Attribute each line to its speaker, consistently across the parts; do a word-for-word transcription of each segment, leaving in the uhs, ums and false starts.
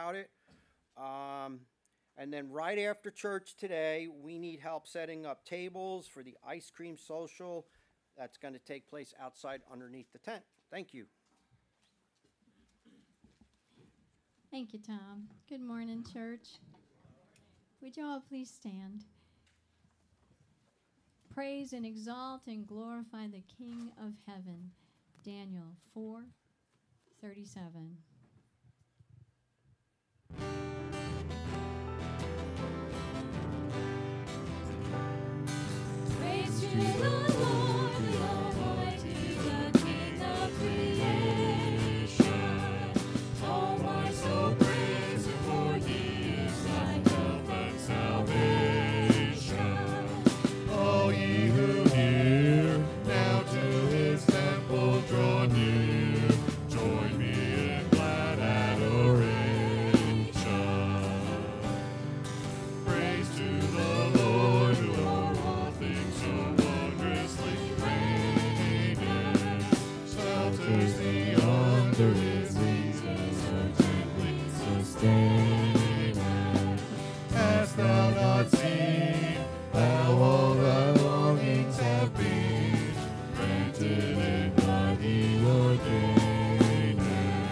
Speaker 1: about it. Um, and then right after church today, we need help setting up tables for the ice cream social that's going to take place outside underneath the tent. Thank you.
Speaker 2: Thank you, Tom. Good morning, church. Would you all please stand? Praise and exalt and glorify the King of heaven. Daniel four thirty-seven.
Speaker 3: Praise to the Lord, the Almighty, the King of creation. All my soul praise Him, for He is thy help and salvation. All ye who hear, now to His temple draw near. Join me in glad adoration. Praise to the Lord, who o'er all things so wondrously reigneth. Shelters thee under His wings, and so gently sustaineth. Hast thou not seen how all thy longings have been granted in what He ordaineth?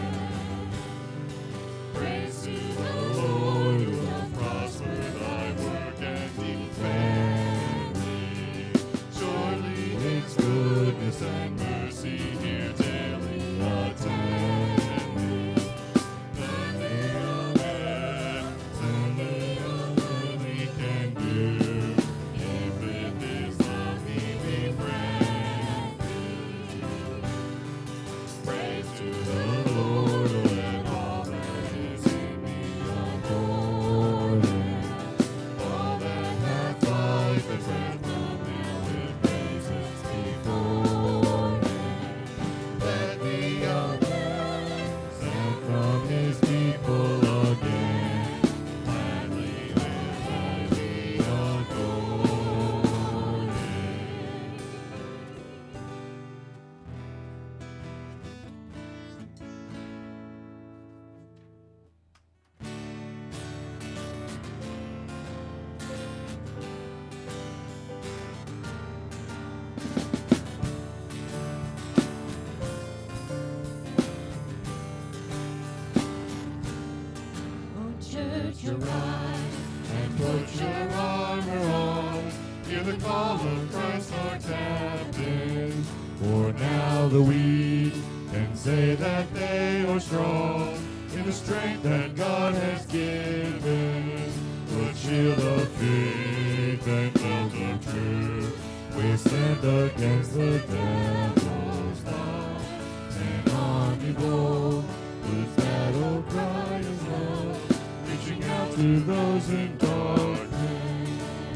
Speaker 3: Praise to the Lord, who doth prosper thy work and defend thee. Surely His goodness and mercy here daily attend thee. Many a man, many a man He can do, if with His love He befriend thee. Praise to the Lord, let all that is in me adore Him. All that hath life and breath, come in with praises before Him. Let the young man sent from his people again, gladly live as He adore Him. Oh, church, arise and put your armor on. Hear the call of Christ our captain. For now the weak can say that they are strong in the strength that God has given. Put shield of faith and belt of truth. We stand against the devil's lie. And on be bold, whose battle cry is love, reaching out to those in darkness.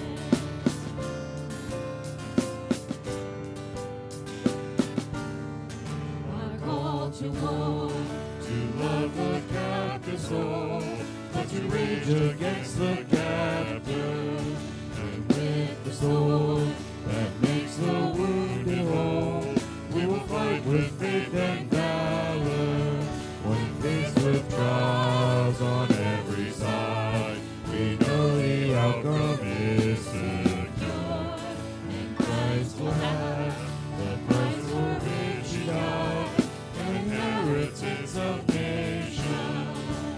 Speaker 3: Our call to war, to love the captive soul, but to rage against the captive, and with the sword that makes the wounded whole, we will fight with faith and valor. When faced with trials on every side, we know the outcome is secure, and Christ will have the price for which He died, an inheritance of nations.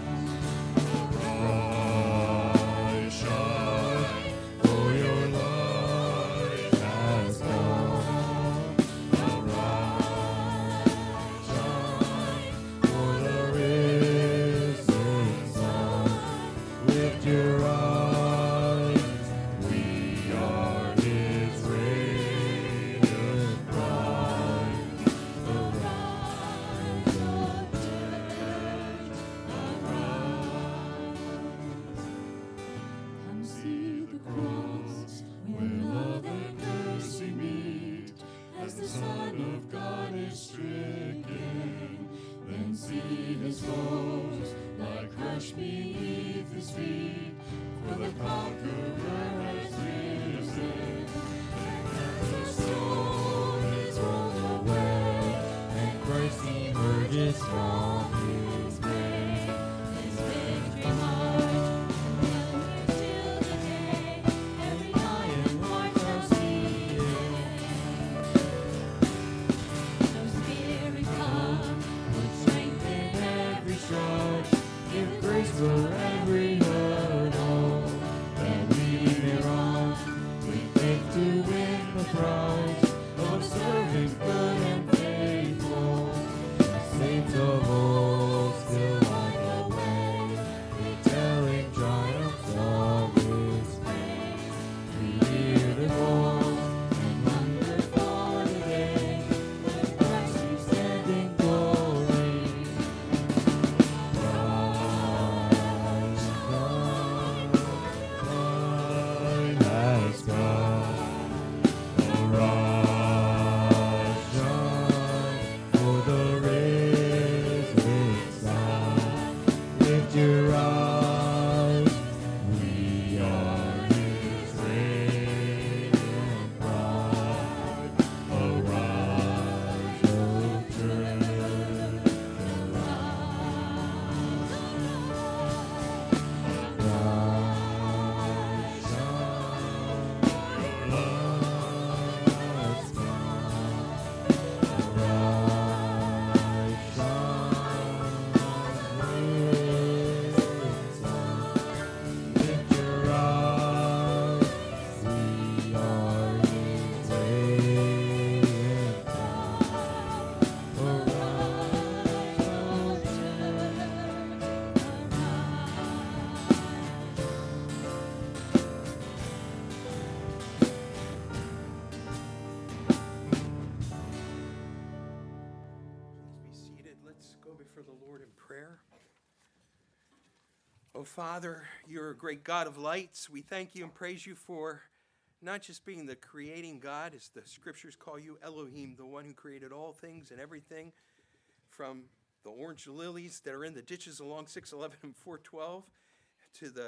Speaker 3: Arise, shine, for your light has come. Arise, shine, for the risen sun. Lift your eyes, we are His radiant bride. Arise, O church, arise. Come see the cross, where love and mercy meet, as the Son of God is stricken. Then see His foes lie crushed beneath His feet, for the conqueror has risen. And as the stone is rolled away, and Christ emerges from His grave, His victory grace for every hurdle that we may run. We faith to win the prize of serving good and faithful. The saints of old still on the way, retelling triumphs of His name. We hear the call and hunger for the day when Christ we stand in glory. Rise, rise, has come. Arise, shine, for the risen sun. Lift your eyes, we are His radiant bride. Arise, O church, arise, shine, your light has come. Arise, shine, risen sun. Lift your eyes, we are His radiant bride. Arise, O
Speaker 4: Please be seated. Let's go before the Lord in prayer. Oh, Father, you're a great God of lights. We thank you and praise you for not just being the creating God, as the scriptures call you, Elohim, the one who created all things and everything, from the orange lilies that are in the ditches along six eleven and four twelve to the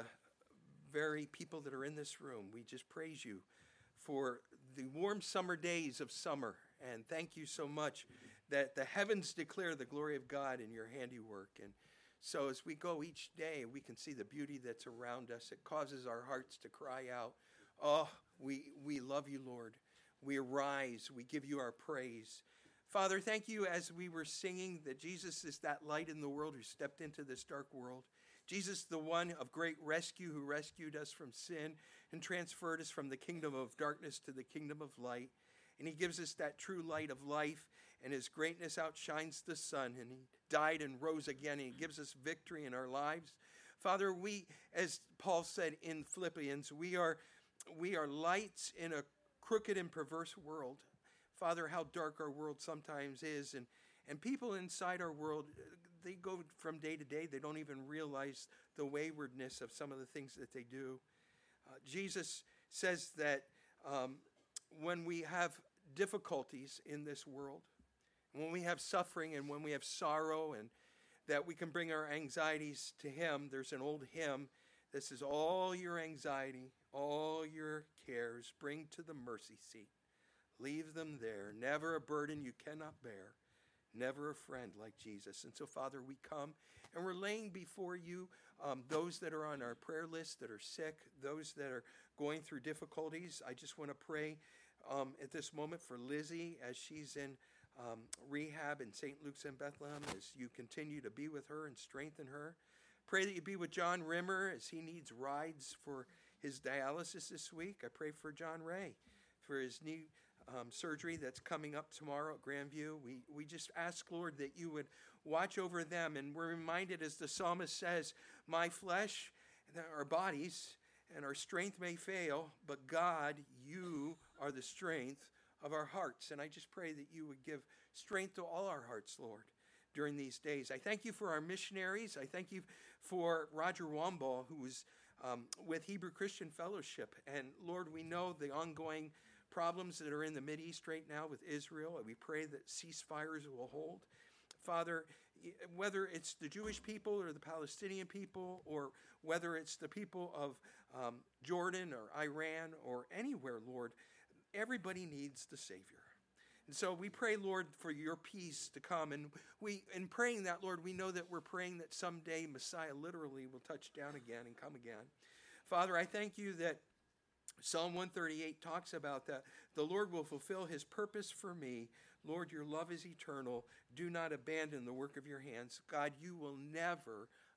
Speaker 4: very people that are in this room. We just praise you for the warm summer days of summer. And thank you so much that the heavens declare the glory of God in your handiwork. And so as we go each day, we can see the beauty that's around us. It causes our hearts to cry out, oh, we, we love you, Lord. We arise. We give you our praise. Father, thank you as we were singing that Jesus is that light in the world who stepped into this dark world. Jesus, the one of great rescue who rescued us from sin and transferred us from the kingdom of darkness to the kingdom of light. And he gives us that true light of life, and his greatness outshines the sun. And he died and rose again, and he gives us victory in our lives. Father, we, as Paul said in Philippians, we are, we are lights in a crooked and perverse world. Father, how dark our world sometimes is. And, and people inside our world, they go from day to day. They don't even realize the waywardness of some of the things that they do. Uh, Jesus says that um, when we have difficulties in this world, when we have suffering and when we have sorrow, and that we can bring our anxieties to him. There's an old hymn that says, all your anxiety, all your cares, bring to the mercy seat. Leave them there. Never a burden you cannot bear. Never a friend like Jesus. And so, Father, we come and we're laying before you um, those that are on our prayer list that are sick, those that are going through difficulties. I just want to pray um, at this moment for Lizzie as she's in um, rehab in Saint Luke's in Bethlehem, as you continue to be with her and strengthen her. Pray that you be with John Rimmer as he needs rides for his dialysis this week. I pray for John Ray for his knee Um, surgery that's coming up tomorrow at Grandview. We we just ask, Lord, that you would watch over them. And we're reminded, as the psalmist says, my flesh, our bodies, and our strength may fail, but God, you are the strength of our hearts. And I just pray that you would give strength to all our hearts, Lord, during these days. I thank you for our missionaries. I thank you for Roger Wamball, who is um, with Hebrew Christian Fellowship. And Lord, we know the ongoing problems that are in the Mideast right now with Israel, and we pray that ceasefires will hold. Father, whether it's the Jewish people or the Palestinian people, or whether it's the people of um, Jordan or Iran or anywhere, Lord, everybody needs the Savior. And so we pray, Lord, for your peace to come. And we, in praying that, Lord, we know that we're praying that someday Messiah literally will touch down again and come again. Father, I thank you that Psalm one thirty-eight talks about that. The Lord will fulfill his purpose for me. Lord, your love is eternal. Do not abandon the work of your hands. God, you will never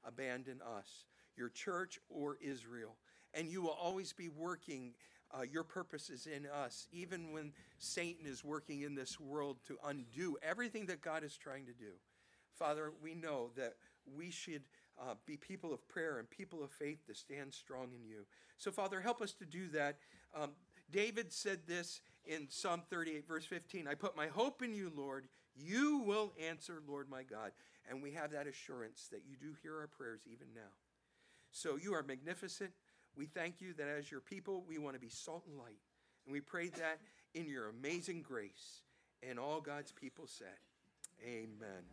Speaker 4: abandon us, your church or Israel. And you will always be working uh, your purposes in us, even when Satan is working in this world to undo everything that God is trying to do. Father, we know that we should uh, be people of prayer and people of faith to stand strong in you. So, Father, help us to do that. Um, David said this in Psalm thirty-eight, verse fifteen, I put my hope in you, Lord. You will answer, Lord my God. And we have that assurance that you do hear our prayers even now. So you are magnificent. We thank you that as your people, we want to be salt and light. And we pray that in your amazing grace. And all God's people said, amen.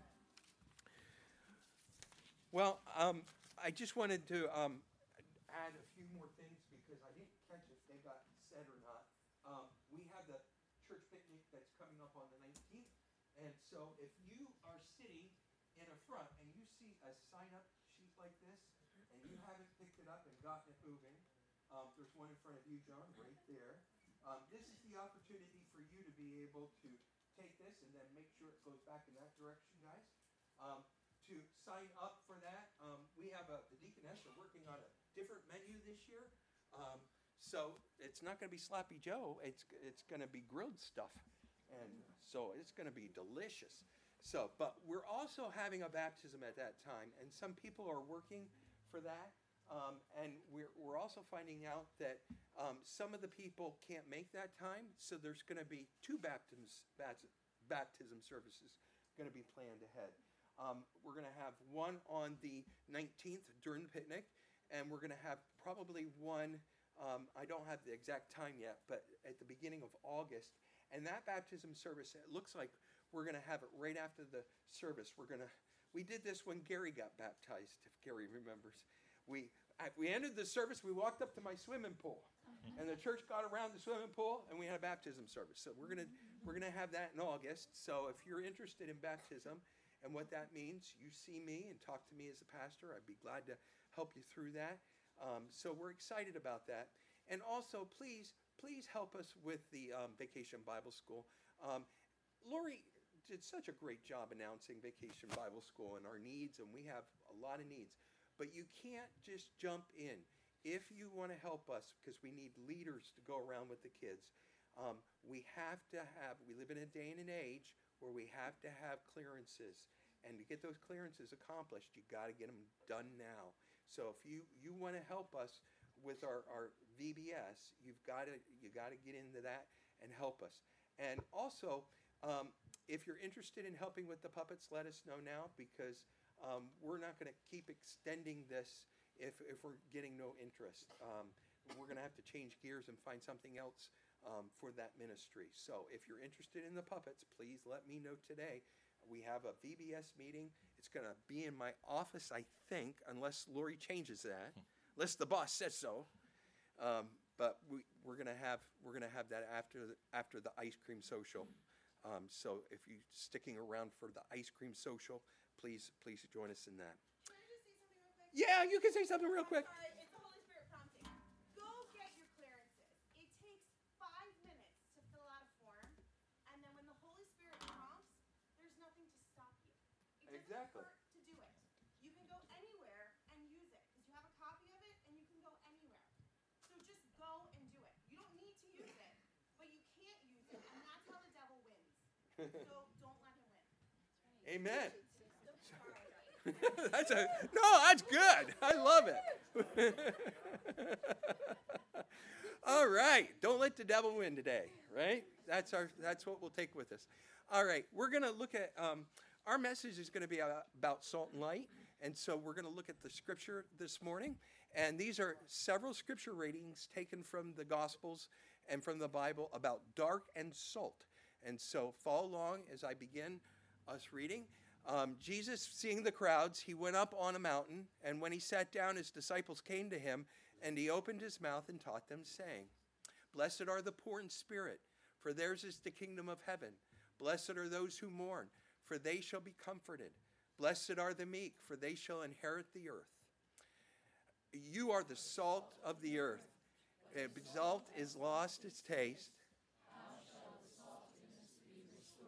Speaker 4: Well, um, I just wanted to um, add a few more things because I didn't catch if they got said or not. Um, we have the church picnic that's coming up on the nineteenth. And so if you are sitting in a front and you see a sign-up sheet like this, and you haven't picked it up and gotten it moving, um, there's one in front of you, John, right there. Um, this is the opportunity for you to be able to take this and then make sure it goes back in that direction, guys. Um, to sign up for that, um, we have a, the Deaconess are working on a different menu this year. Um, so it's not going to be Sloppy Joe. It's it's going to be grilled stuff. And so it's going to be delicious. So, but we're also having a baptism at that time. And some people are working for that. Um, and we're, we're also finding out that um, some of the people can't make that time. So there's going to be two baptisms, baptism services going to be planned ahead. Um, we're going to have one on the nineteenth during the picnic, and we're going to have probably one, um, I don't have the exact time yet, but at the beginning of August. And that baptism service, it looks like we're going to have it right after the service. We're going to, we did this when Gary got baptized, if Gary remembers. We, I, we ended the service, we walked up to my swimming pool, and the church got around the swimming pool, and we had a baptism service. So we're going to, we're going to have that in August. So if you're interested in baptism, and what that means, you see me and talk to me as a pastor. I'd be glad to help you through that. Um, so we're excited about that. And also, please, please help us with the um, Vacation Bible School. Um, Lori did such a great job announcing Vacation Bible School and our needs, and we have a lot of needs. But you can't just jump in. If you want to help us, because we need leaders to go around with the kids, um, we have to have, we live in a day and an age where we have to have clearances. And to get those clearances accomplished, you got to get them done now. So if you, you want to help us with our, our V B S, you've got to you got to get into that and help us. And also, um, if you're interested in helping with the puppets, let us know now, because um, we're not going to keep extending this if, if we're getting no interest. Um, we're going to have to change gears and find something else Um, for that ministry. So if you're interested in the puppets, please let me know today. We have a V B S meeting. It's going to be in my office, I think, unless Lori changes that, unless the boss says so. Um, but we, we're going to have we're going to have that after the, after the ice cream social. Um, so if you're sticking around for the ice cream social, please please join us in that.
Speaker 5: Can I just say something real quick?
Speaker 4: Yeah, you can say something real quick.
Speaker 5: Sorry, it's the Holy Spirit prompting. Go get your clearances. It takes five minutes to fill out a form, and then when the Holy Spirit prompts, there's nothing to stop you. It doesn't
Speaker 4: Exactly.
Speaker 5: hurt to do it. You can go anywhere and use it, because you have a copy of it, and you can go anywhere. So just go and do it. You don't need to use it, but you can't use it, and that's how the devil wins. So don't let him win.
Speaker 4: Amen.
Speaker 5: Sorry.
Speaker 4: That's a no. That's good. I love it. All right. Don't let the devil win today. Right. That's our. That's what we'll take with us. All right. We're gonna look at. Um, our message is going to be about salt and light, and so we're going to look at the scripture this morning. And these are several scripture readings taken from the Gospels and from the Bible about dark and salt. And so follow along as I begin us reading. Um, Jesus, seeing the crowds, he went up on a mountain, and when he sat down, his disciples came to him, and he opened his mouth and taught them, saying, Blessed are the poor in spirit, for theirs is the kingdom of heaven. Blessed are those who mourn, for they shall be comforted. Blessed are the meek, for they shall inherit the earth. You are the salt of the earth. If salt is lost its taste,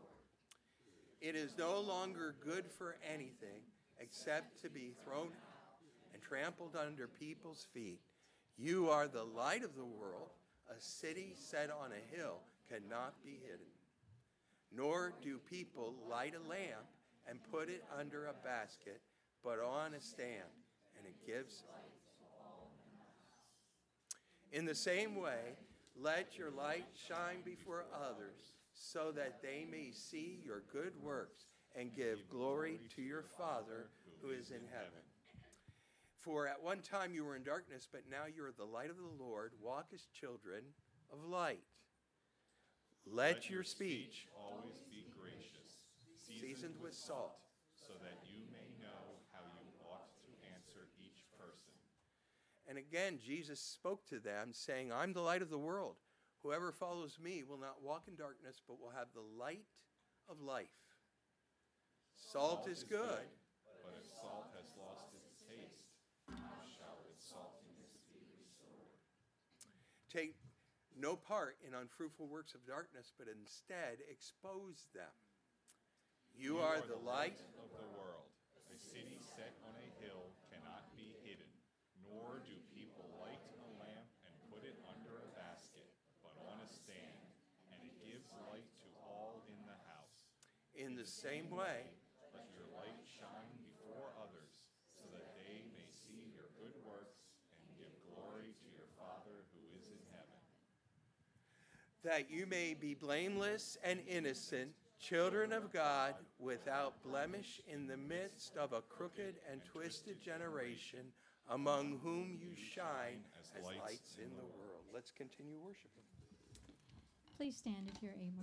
Speaker 4: it is no longer good for anything except to be thrown out and trampled under people's feet. You are the light of the world. A city set on a hill cannot be hidden. Nor do people light a lamp and put it under a basket, but on a stand, and it gives light to all in the house. In the same way, let your light shine before others, so that they may see your good works and give glory to your Father who is in heaven. For at one time you were in darkness, but now you are the light of the Lord. Walk as children of light. Let your speech
Speaker 3: always be gracious,
Speaker 4: seasoned with salt,
Speaker 3: so that you may know how you ought to answer each person.
Speaker 4: And again, Jesus spoke to them, saying, I'm the light of the world. Whoever follows me will not walk in darkness, but will have the light of life. Salt, is good.
Speaker 3: But if salt has lost its taste, how shall its saltiness be restored?
Speaker 4: Take no part in unfruitful works of darkness, but instead expose them. You, are, the light
Speaker 3: of the world. A city set on a hill cannot be hidden, nor do people light a lamp and put it under a basket, but on a stand, and it gives light to all in the house.
Speaker 4: in the same way.
Speaker 3: Let your light shine before others, so that they may see your good works and give glory to your Father who is in heaven.
Speaker 4: That you may be blameless and innocent, children of God, without blemish in the midst of a crooked and twisted generation, among whom you shine as lights in the world. Let's continue worshiping.
Speaker 2: Please stand if you're able.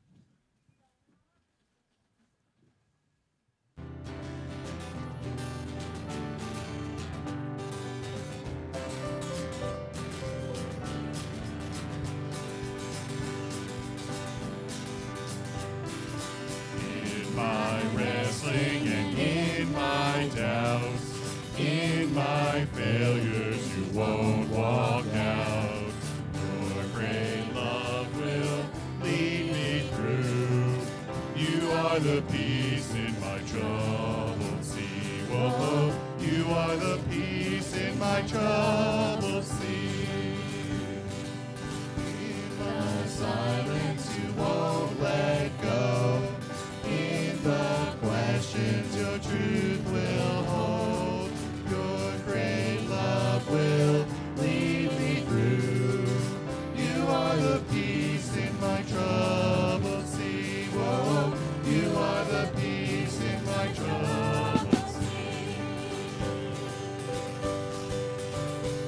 Speaker 3: In my wrestling and in my doubts, in my failures, you won't walk out. Your great love will lead me through. You are the peace in my troubled sea. Whoa, you are the peace in my troubled sea. In the silence, you won't let go. In the questions, your truth will hold. Your great love will lead me through. You are the peace in my troubled sea. Whoa, you are the peace in my troubled sea.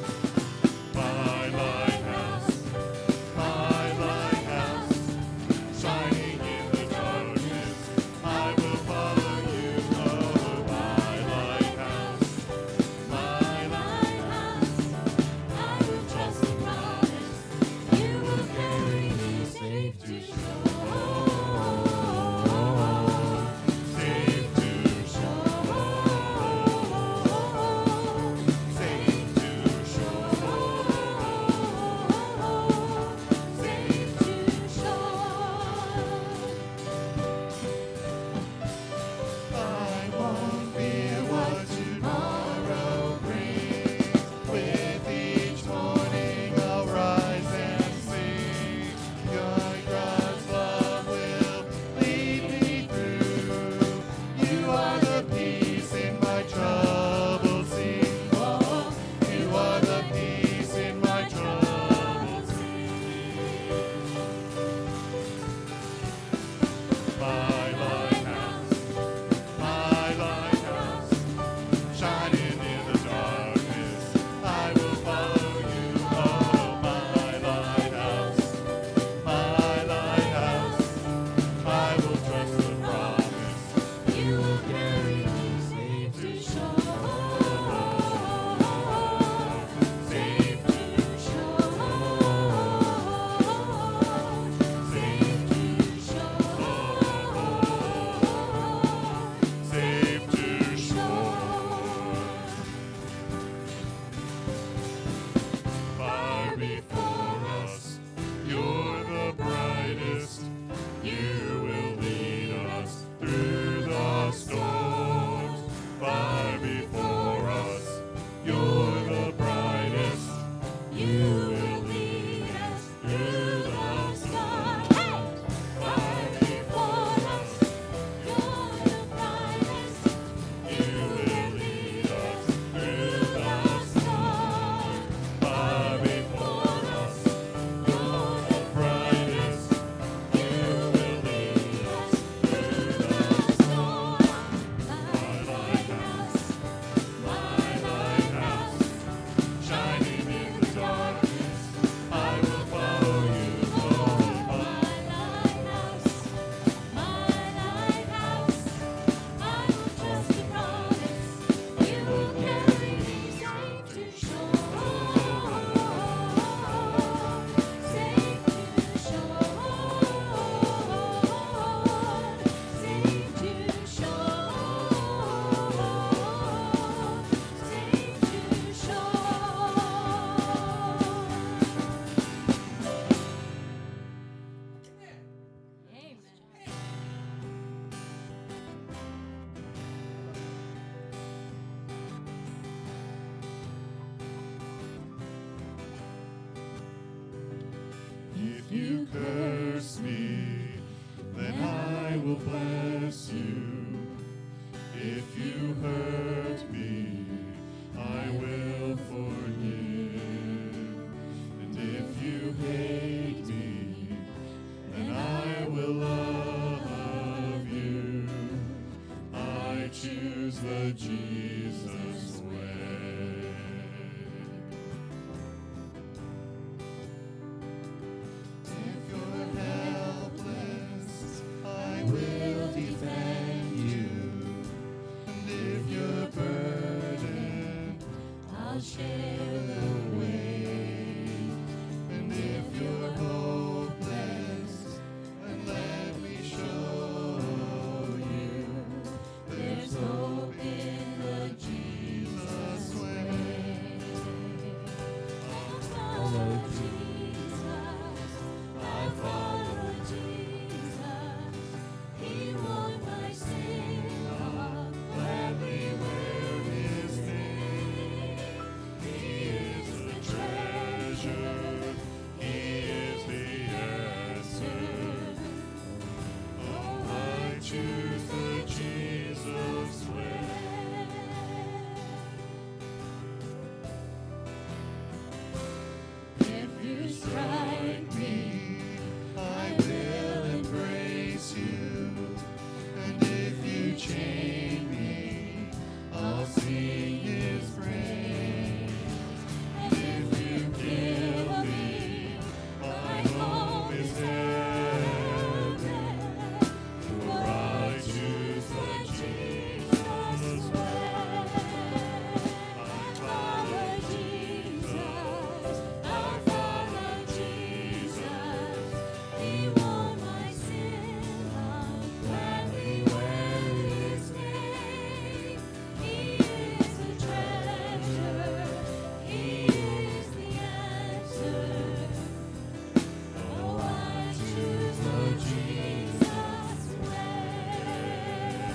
Speaker 3: you curse me, then I will bless you. If you hurt me, I will forgive. And if you hate me, then I will love you. I choose the Jesus way. If you're helpless, I will defend you. And if you're burdened, I'll share the weight. And if you're hopeless, then let me show you there's hope in the Jesus way. I follow Jesus. I follow Jesus. He won my sin. I'll gladly wear his name. He is the treasure. He is the answer. Oh, I choose the Jesus way. If you strike me, I will embrace you. And if you chain me, I'll sing his praise. And if you kill me, my home is heaven. For I choose the Jesus way. I follow Jesus. I follow Jesus. He won my sin. I'll gladly wear his name. He is the treasure. He is the answer. Oh, I choose the Jesus way.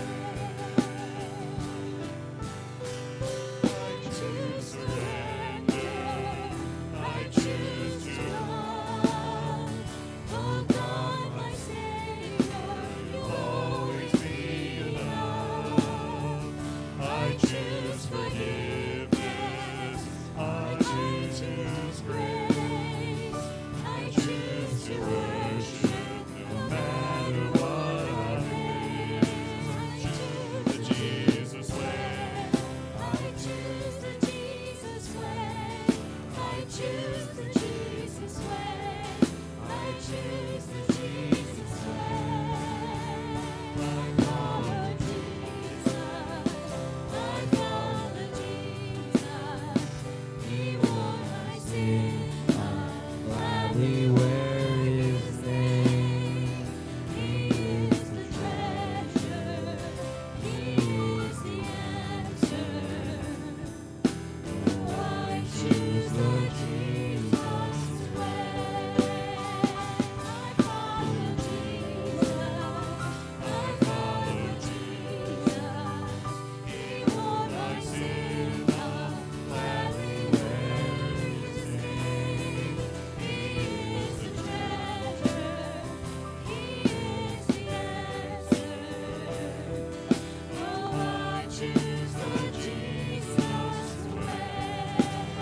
Speaker 3: I choose surrender. I choose to love. Oh God, my Savior, you'll always be enough. I choose forgiveness. I choose grace. I choose to worship no matter what I face. I choose the Jesus way. I choose the Jesus way. I choose the Jesus way. I choose the Jesus way. I follow Jesus. I follow Jesus. He won my sin. I'll gladly wear his name. He is the treasure. He is the answer. Oh, I choose the Jesus way. I follow Jesus. I follow Jesus. He won my sin. I'll gladly wear his name. He is the treasure. He is the answer. Oh, I choose the Jesus way.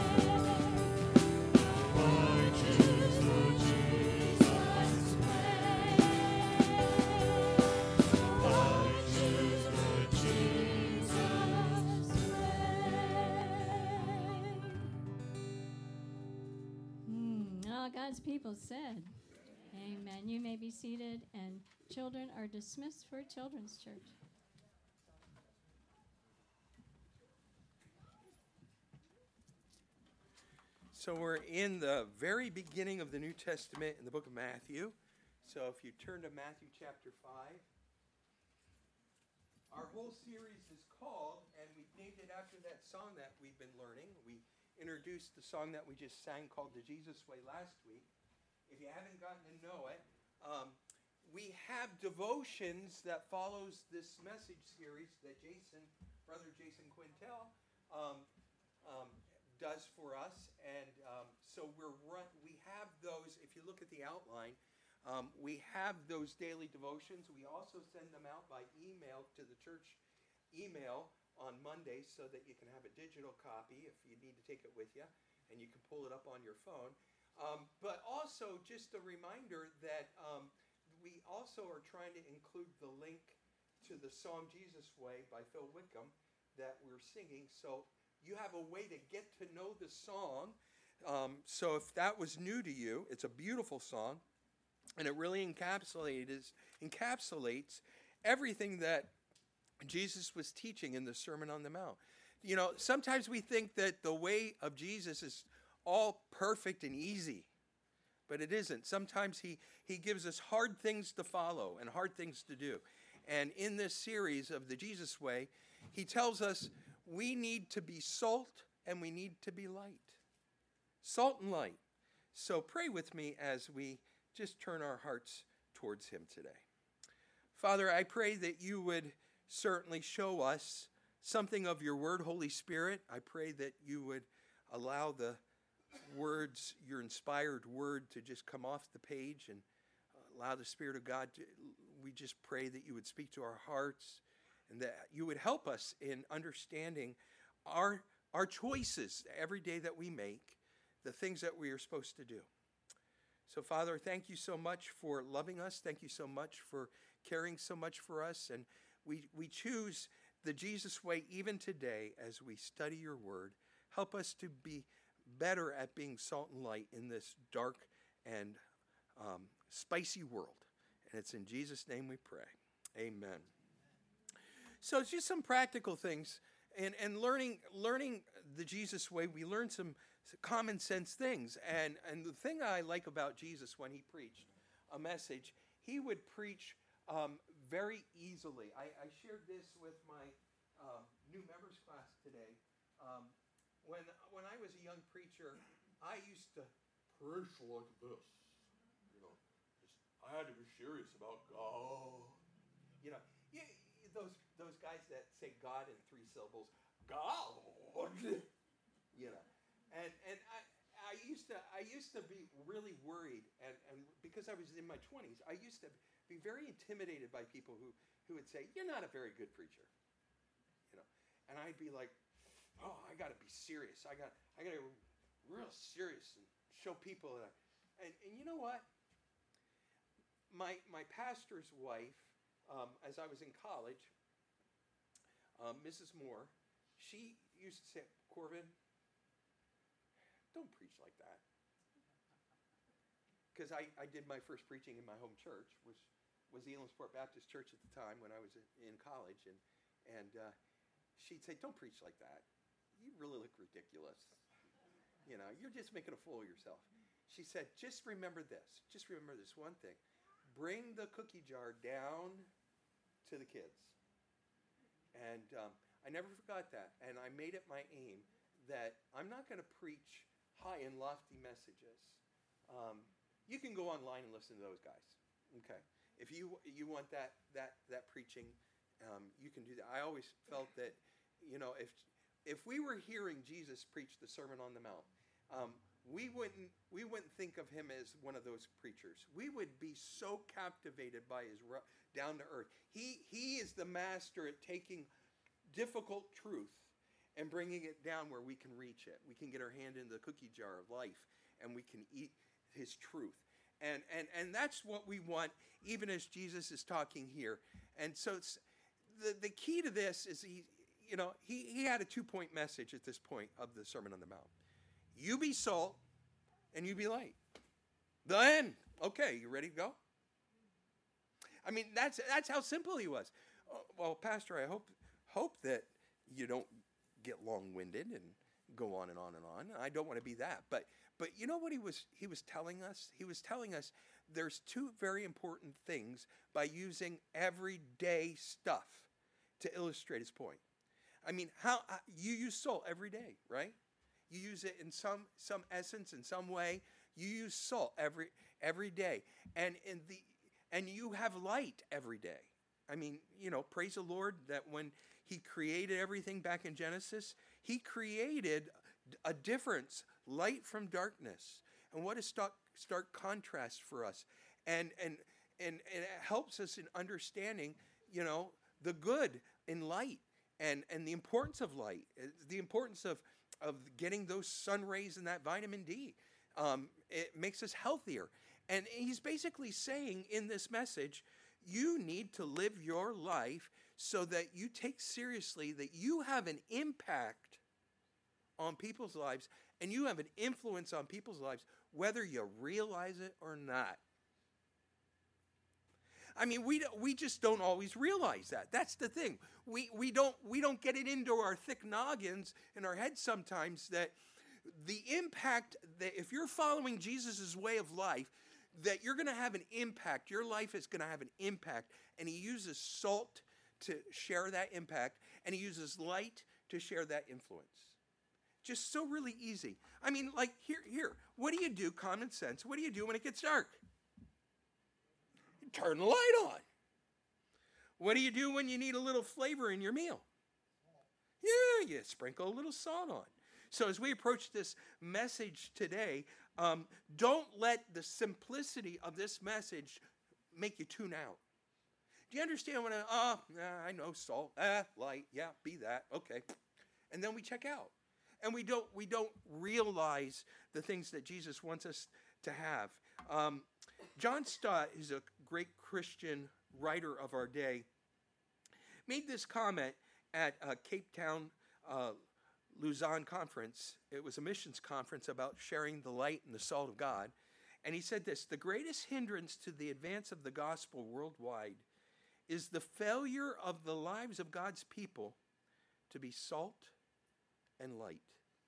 Speaker 3: I choose the Jesus way. I choose the Jesus way.
Speaker 2: Hmm, all God's people said, amen. You may be seated, and children are dismissed for Children's Church.
Speaker 4: So we're in the very beginning of the New Testament in the book of Matthew. So if you turn to Matthew chapter five, our whole series is called, and we named it after that song that we've been learning. We introduced the song that we just sang called The Jesus Way last week. If you haven't gotten to know it, um, we have devotions that follows this message series that Jason, Brother Jason Quintel, um, um, does for us. And um, so we're run, we have those, if you look at the outline, Um, we have those daily devotions. We also send them out by email to the church email on Mondays so that you can have a digital copy if you need to take it with you, and you can pull it up on your phone. Um, but also just a reminder that um, we also are trying to include the link to the song Jesus Way by Phil Wickham that we're singing. So you have a way to get to know the song. Um, so if that was new to you, it's a beautiful song. And it really encapsulates, encapsulates everything that Jesus was teaching in the Sermon on the Mount. You know, sometimes we think that the way of Jesus is all perfect and easy, but it isn't. Sometimes he, he gives us hard things to follow and hard things to do. And in this series of the Jesus Way, he tells us we need to be salt and we need to be light. Salt and light. So pray with me as we just turn our hearts towards him today. Father, I pray that you would certainly show us something of your word, Holy Spirit. I pray that you would allow the words, your inspired word, to just come off the page and allow the Spirit of God to, we just pray that you would speak to our hearts and that you would help us in understanding our, our choices every day that we make, the things that we are supposed to do. So, Father, thank you so much for loving us. Thank you so much for caring so much for us. And we, we choose the Jesus Way even today as we study your word. Help us to be better at being salt and light in this dark and um, spicy world. And it's in Jesus' name we pray. Amen. So it's just some practical things. And, and learning learning the Jesus Way, we learn some common sense things. And, and the thing I like about Jesus when he preached a message, he would preach um, very easily. I, I shared this with my um, new members class today. Um, when, when I was a young preacher, I used to
Speaker 3: Preach like this. You know, just, I had to be serious about God.
Speaker 4: You know, you, you- those those guys that say God in three syllables, God. You know, and and I I used to I used to be really worried, and, and because I was in my twenties, I used to be very intimidated by people who who would say, "You're not a very good preacher," you know, and I'd be like, "Oh, I got to be serious. I got I got to be real serious and show people that." I, and and you know what? My my pastor's wife, um, as I was in college, um, Missus Moore, she used to say, "Corbin, don't preach like that." Because I, I did my first preaching in my home church, which was the Elansport Baptist Church at the time when I was in college. And, and uh, she'd say, "Don't preach like that. You really look ridiculous. You know, you're just making a fool of yourself." She said, "Just remember this. Just remember this one thing. Bring the cookie jar down to the kids." And um, I never forgot that. And I made it my aim that I'm not going to preach high and lofty messages. Um, you can go online and listen to those guys. Okay. If you you want that that that preaching, um, you can do that. I always felt that, you know, if if we were hearing Jesus preach the Sermon on the Mount, um, we wouldn't we wouldn't think of him as one of those preachers. We would be so captivated by his ru- down to earth. He he is the master at taking difficult truth and bringing it down where we can reach it. We can get our hand in the cookie jar of life, and we can eat his truth. And and and that's what we want, even as Jesus is talking here. And so it's, the the key to this is he, you know, he he had a two-point message at this point of the Sermon on the Mount. You be salt, and you be light. The end. Okay, you ready to go? I mean, that's that's how simple he was. Oh, well, Pastor, I hope hope that you don't get long-winded and go on and on and on. I don't want to be that. But but you know what he was he was telling us? He was telling us there's two very important things by using everyday stuff to illustrate his point. I mean, how uh, you use salt every day, right? You use it in some some essence, in some way. You use salt every every day, and in the and you have light every day. I mean, you know, praise the Lord that when he created everything back in Genesis, he created a difference, light from darkness. And what a stark, stark contrast for us. and and and, and it helps us in understanding, you know, the good in light and and the importance of light, the importance of of getting those sun rays and that vitamin D. Um, it makes us healthier. And he's basically saying in this message, you need to live your life so that you take seriously that you have an impact on people's lives and you have an influence on people's lives, whether you realize it or not. I mean, we we just don't always realize that. That's the thing. We we don't we don't get it into our thick noggins in our heads sometimes that the impact that if you're following Jesus' way of life, that you're going to have an impact. Your life is going to have an impact. And he uses salt to share that impact, and he uses light to share that influence. Just so really easy. I mean, like here here, what do you do, common sense? What do you do when it gets dark? Turn the light on. What do you do when you need a little flavor in your meal? Yeah, you sprinkle a little salt on. So as we approach this message today, um, don't let the simplicity of this message make you tune out. Do you understand when I, oh, nah, I know salt, ah, light, yeah, be that, okay. And then we check out. And we don't, we don't realize the things that Jesus wants us to have. Um, John Stott is a great Christian writer of our day, made this comment at a Cape Town uh, Luzon conference. It was a missions conference about sharing the light and the salt of God. And he said this: the greatest hindrance to the advance of the gospel worldwide is the failure of the lives of God's people to be salt and light.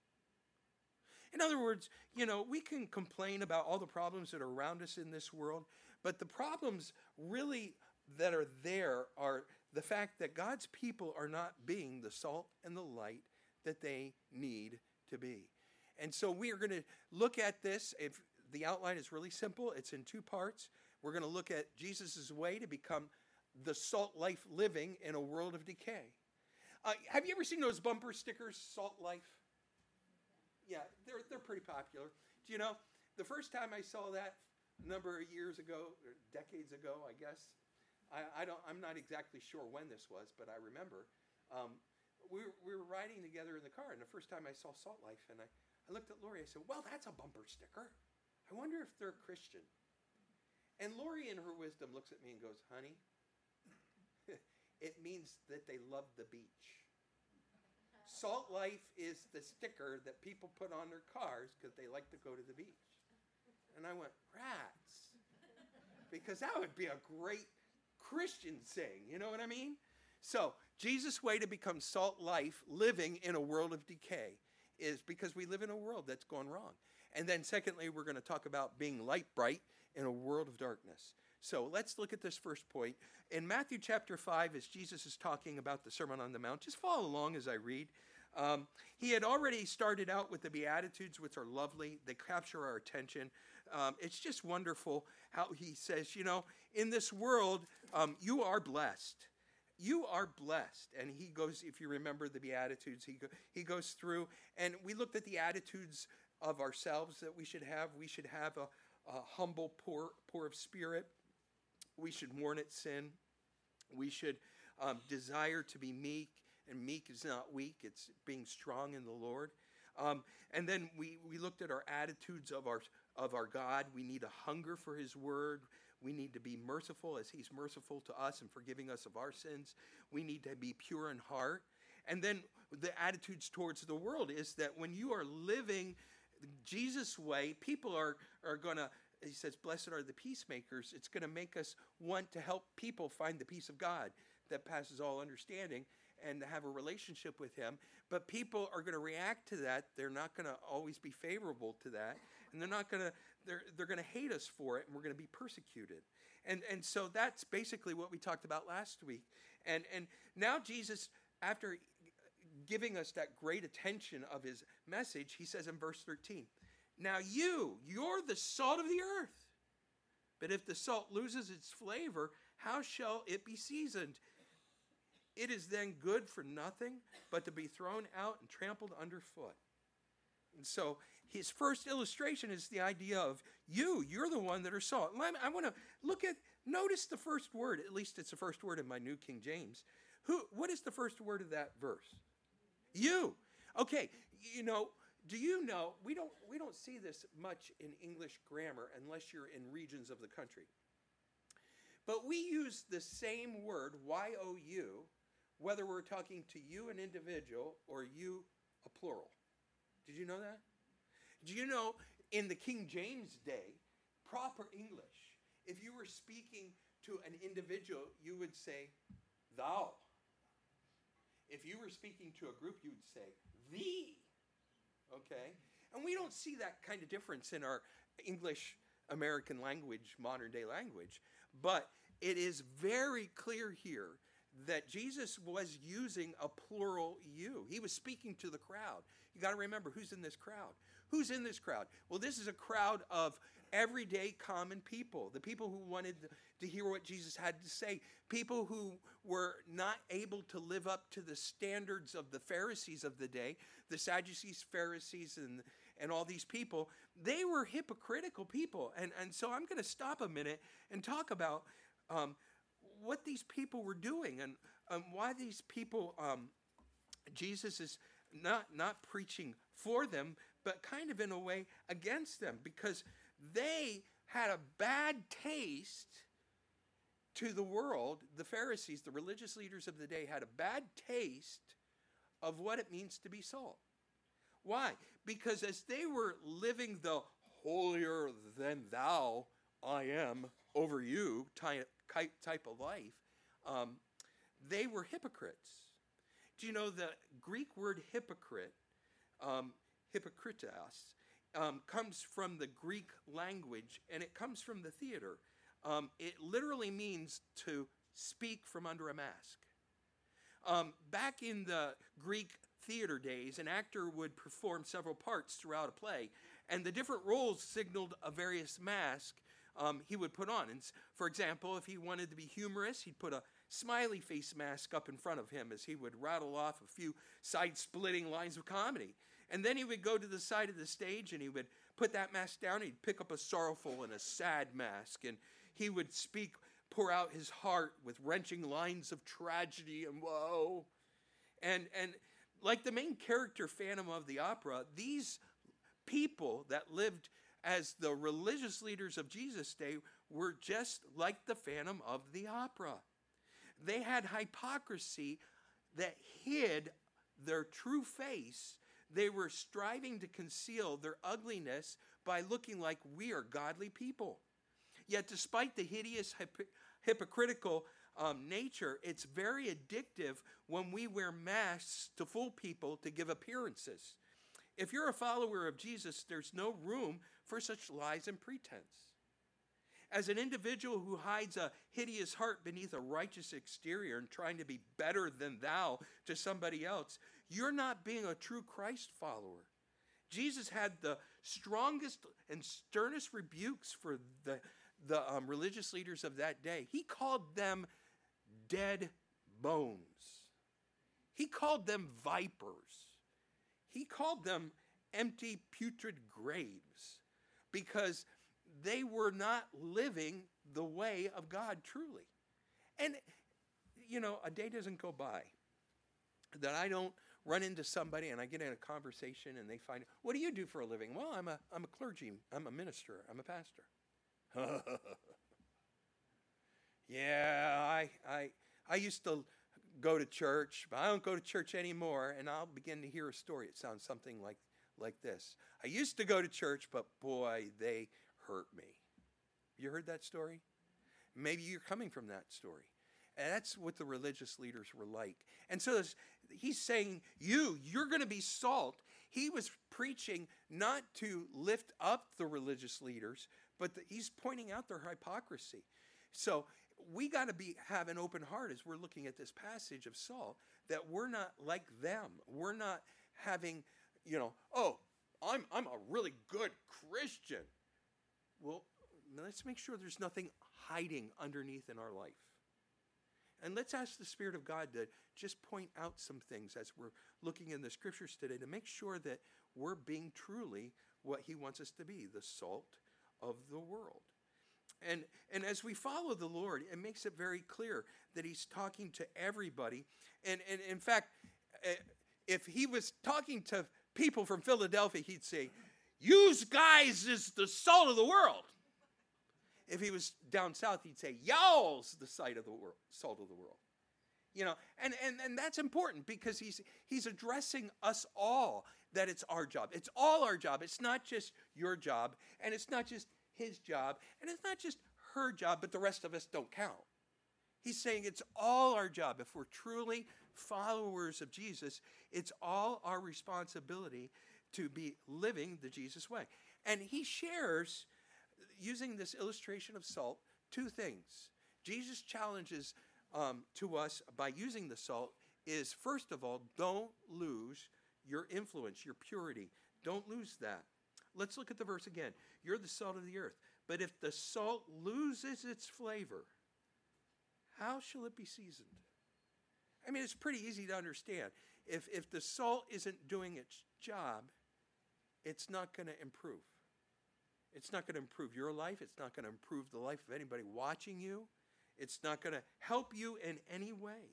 Speaker 4: In other words, you know, we can complain about all the problems that are around us in this world, but the problems really that are there are the fact that God's people are not being the salt and the light that they need to be. And so we are going to look at this. If the outline is really simple, it's in two parts. We're going to look at Jesus' way to become the salt life living in a world of decay. Uh, have you ever seen those bumper stickers, Salt Life? Yeah, they're they're pretty popular. Do you know, the first time I saw that a number of years ago, or decades ago, I guess, I, I don't, I'm not exactly sure when this was, but I remember, um, we, were, we were riding together in the car, and the first time I saw Salt Life, and I, I looked at Lori, I said, well, that's a bumper sticker. I wonder if they're Christian. And Lori, in her wisdom, looks at me and goes, honey, it means that they love the beach. Salt Life is the sticker that people put on their cars because they like to go to the beach. And I went, rats. Because that would be a great Christian saying, you know what I mean? So, Jesus' way to become salt life, living in a world of decay, is because we live in a world that's gone wrong. And then secondly, we're going to talk about being light bright in a world of darkness. So let's look at this first point. In Matthew chapter five, as Jesus is talking about the Sermon on the Mount, just follow along as I read. Um, he had already started out with the Beatitudes, which are lovely. They capture our attention. Um, it's just wonderful how he says, you know, in this world, um, you are blessed. You are blessed. And he goes, if you remember the Beatitudes, he, go, he goes through, and we looked at the attitudes of ourselves that we should have. We should have a, a humble, poor, poor of spirit. We should mourn at sin. We should um, desire to be meek, and meek is not weak. It's being strong in the Lord. Um, and then we, we looked at our attitudes of our of our God. We need a hunger for his word. We need to be merciful as he's merciful to us and forgiving us of our sins. We need to be pure in heart. And then the attitudes towards the world is that when you are living Jesus' way, people are, are going to, he says, blessed are the peacemakers. It's going to make us want to help people find the peace of God that passes all understanding and to have a relationship with him. But people are going to react to that. They're not going to always be favorable to that. And they're not going to, they're, they're going to hate us for it, and we're going to be persecuted. And, and so that's basically what we talked about last week. And, and now Jesus, after giving us that great attention of his message, he says in verse thirteen, now you, you're the salt of the earth. But if the salt loses its flavor, how shall it be seasoned? It is then good for nothing but to be thrown out and trampled underfoot. And so his first illustration is the idea of you. You're the one that are salt. And I want to look at, notice the first word. At least it's the first word in my New King James. Who? What is the first word of that verse? You. Okay. You know, do you know, we don't, we don't see this much in English grammar unless you're in regions of the country. But we use the same word, Y O U, whether we're talking to you, an individual, or you, a plural. Did you know that? Do you know, in the King James day, proper English, if you were speaking to an individual, you would say, thou. If you were speaking to a group, you would say, thee. Okay? And we don't see that kind of difference in our English American language, modern day language. But it is very clear here that Jesus was using a plural you. He was speaking to the crowd. You got to remember, who's in this crowd? Who's in this crowd? Well, this is a crowd of everyday common people, the people who wanted to hear what Jesus had to say, people who were not able to live up to the standards of the Pharisees of the day, the Sadducees, Pharisees, and, and all these people. They were hypocritical people. And, and so I'm going to stop a minute and talk about um, what these people were doing and um, why these people, um, Jesus is not, not preaching for them, but kind of in a way against them, because they had a bad taste to the world. The Pharisees, the religious leaders of the day, had a bad taste of what it means to be salt. Why? Because as they were living the holier than thou I am over you type, type of life, um, they were hypocrites. Do you know the Greek word hypocrite, um, hypokritos, um, comes from the Greek language, and it comes from the theater. Um, it literally means to speak from under a mask. Um, back in the Greek theater days, an actor would perform several parts throughout a play, and the different roles signaled a various mask um, he would put on. And for example, if he wanted to be humorous, he'd put a smiley face mask up in front of him as he would rattle off a few side-splitting lines of comedy. And then he would go to the side of the stage and he would put that mask down. He'd pick up a sorrowful and a sad mask, and he would speak, pour out his heart with wrenching lines of tragedy and woe. And, and like the main character, Phantom of the Opera, these people that lived as the religious leaders of Jesus' day were just like the Phantom of the Opera. They had hypocrisy that hid their true face. They were striving to conceal their ugliness by looking like we are godly people. Yet despite the hideous, hypo- hypocritical um, nature, it's very addictive when we wear masks to fool people to give appearances. If you're a follower of Jesus, there's no room for such lies and pretense. As an individual who hides a hideous heart beneath a righteous exterior and trying to be better than thou to somebody else, you're not being a true Christ follower. Jesus had the strongest and sternest rebukes for the, the um, religious leaders of that day. He called them dead bones. He called them vipers. He called them empty, putrid graves, because they were not living the way of God truly. And, you know, a day doesn't go by that I don't run into somebody and I get in a conversation and they find, what do you do for a living? Well, I'm a, I'm a clergy, I'm a minister, I'm a pastor. yeah, I, I, I used to go to church, but I don't go to church anymore. And I'll begin to hear a story. It sounds something like, like this. I used to go to church, but boy, they hurt me. You heard that story? Maybe you're coming from that story. And that's what the religious leaders were like. And so he's saying, you, you're going to be salt. He was preaching not to lift up the religious leaders, but the, he's pointing out their hypocrisy. So we got to be have an open heart as we're looking at this passage of Saul, that we're not like them. We're not having, you know, oh, I'm I'm a really good Christian. Well, let's make sure there's nothing hiding underneath in our life. And let's ask the Spirit of God to just point out some things as we're looking in the scriptures today to make sure that we're being truly what he wants us to be, the salt of the world. And, and as we follow the Lord, it makes it very clear that he's talking to everybody. And, and in fact, uh, if he was talking to people from Philadelphia, he'd say, "You guys is the salt of the world." If he was down south, he'd say, "Y'all's the sight of the world, salt of the world." You know, and, and, and that's important because he's he's addressing us all, that it's our job. It's all our job. It's not just your job, and it's not just his job, and it's not just her job, but the rest of us don't count. He's saying it's all our job. If we're truly followers of Jesus, it's all our responsibility to be living the Jesus way. And he shares, using this illustration of salt, two things. Jesus challenges um, to us by using the salt is, first of all, don't lose your influence, your purity. Don't lose that. Let's look at the verse again. You're the salt of the earth. But if the salt loses its flavor, how shall it be seasoned? I mean, it's pretty easy to understand. If, if the salt isn't doing its job, it's not going to improve. It's not going to improve your life. It's not going to improve the life of anybody watching you. It's not going to help you in any way.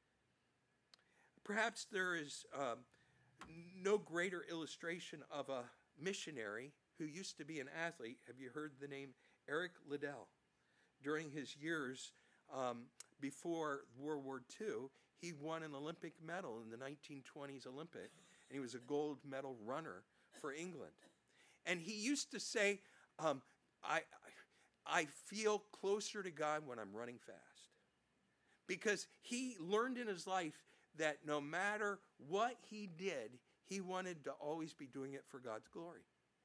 Speaker 4: Perhaps there is um, no greater illustration of a missionary who used to be an athlete. Have you heard the name Eric Liddell? During his years um, before World War Two, he won an Olympic medal in the nineteen twenties Olympic, and he was a gold medal runner for England. And he used to say, um, I, I feel closer to God when I'm running fast. Because he learned in his life that no matter what he did, he wanted to always be doing it for God's glory.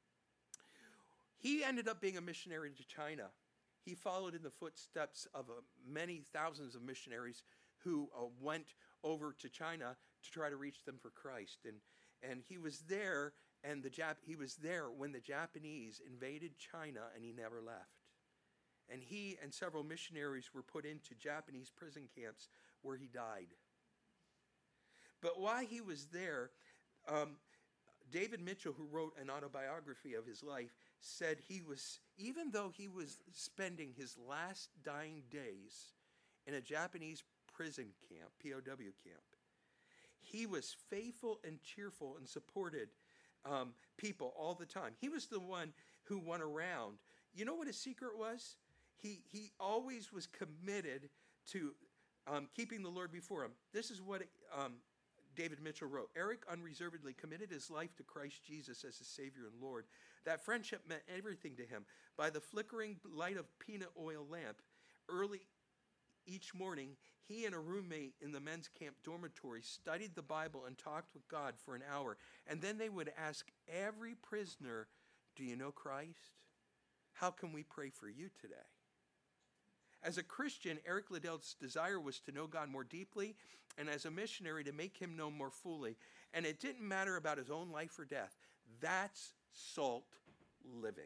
Speaker 4: He ended up being a missionary to China. He followed in the footsteps of uh, many thousands of missionaries who uh, went over to China to try to reach them for Christ. And, and he was there, and the Jap- he was there when the Japanese invaded China, and he never left. And he and several missionaries were put into Japanese prison camps where he died. But while he was there, um, David Mitchell, who wrote an autobiography of his life, said he was, even though he was spending his last dying days in a Japanese prison camp, P O W camp, he was faithful and cheerful and supported um, people all the time. He was the one who went around. You know what his secret was? He, he always was committed to um, keeping the Lord before him. This is what um, David Mitchell wrote. Eric unreservedly committed his life to Christ Jesus as his Savior and Lord. That friendship meant everything to him. By the flickering light of peanut oil lamp, early each morning, he and a roommate in the men's camp dormitory studied the Bible and talked with God for an hour. And then they would ask every prisoner, "Do you know Christ? How can we pray for you today?" As a Christian, Eric Liddell's desire was to know God more deeply, and as a missionary, to make him known more fully. And it didn't matter about his own life or death. That's salt living.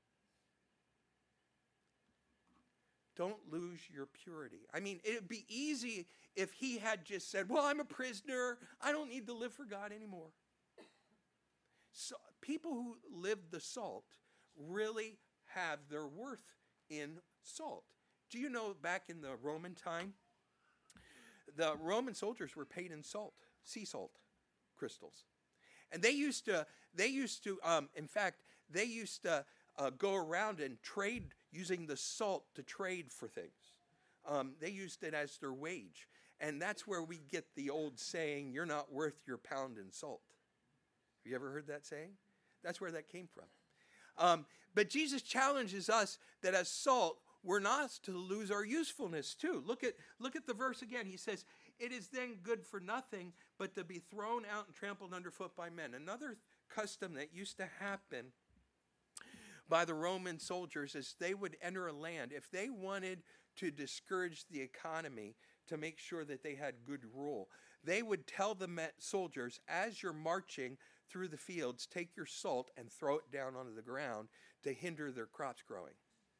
Speaker 4: Don't lose your purity. I mean, it'd be easy if he had just said, "Well, I'm a prisoner. I don't need to live for God anymore." So people who live the salt really have their worth in salt. Do you know back in the Roman time, the Roman soldiers were paid in salt, sea salt crystals. And they used to, they used to, um, in fact, they used to uh, go around and trade using the salt to trade for things. Um, they used it as their wage. And that's where we get the old saying, "You're not worth your pound in salt." Have you ever heard that saying? That's where that came from. Um, but Jesus challenges us that as salt, we're not to lose our usefulness too. Look at, look at the verse again. He says, "It is then good for nothing but to be thrown out and trampled underfoot by men." Another custom that used to happen by the Roman soldiers is they would enter a land. If they wanted to discourage the economy to make sure that they had good rule, they would tell the soldiers, as you're marching through the fields, take your salt and throw it down onto the ground to hinder their crops growing.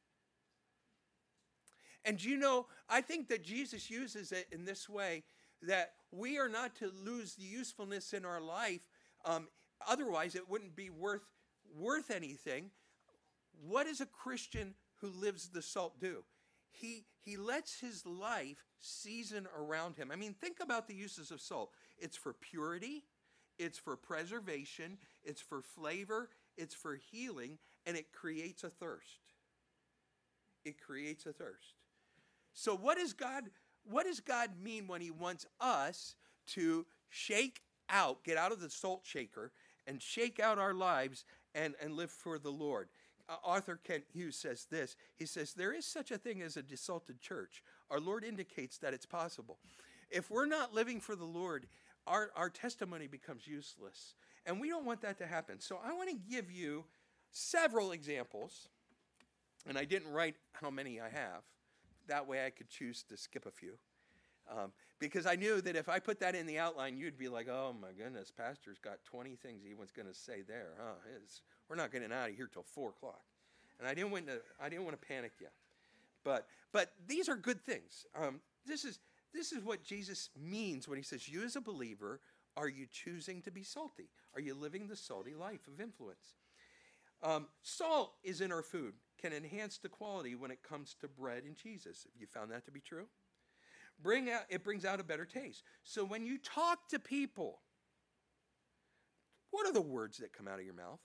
Speaker 4: And you know, I think that Jesus uses it in this way, that we are not to lose the usefulness in our life um, Otherwise, it wouldn't be worth worth anything. What does a Christian who lives the salt do? He, he lets his life season around him. I mean, think about the uses of salt. It's for purity, it's for preservation, it's for flavor, it's for healing, and it creates a thirst. It creates a thirst. So what does God, what does God mean when he wants us to shake out, get out of the salt shaker, and shake out our lives and, and live for the Lord? Uh, Arthur Kent Hughes says this. He says, there is such a thing as a desalted church. Our Lord indicates that it's possible. If we're not living for the Lord, our, our testimony becomes useless. And we don't want that to happen. So I want to give you several examples. And I didn't write how many I have. That way I could choose to skip a few. Um, because I knew that if I put that in the outline, you'd be like, oh my goodness, Pastor's got twenty things he was going to say there. Huh? It's, we're not getting out of here till four o'clock. And I didn't want to, I didn't want to panic you. But, but these are good things. Um, this is, this is what Jesus means when he says, you as a believer, are you choosing to be salty? Are you living the salty life of influence? Um, salt is in our food, can enhance the quality when it comes to bread and cheeses. Have you found that to be true? Bring out, it brings out a better taste. So when you talk to people, what are the words that come out of your mouth?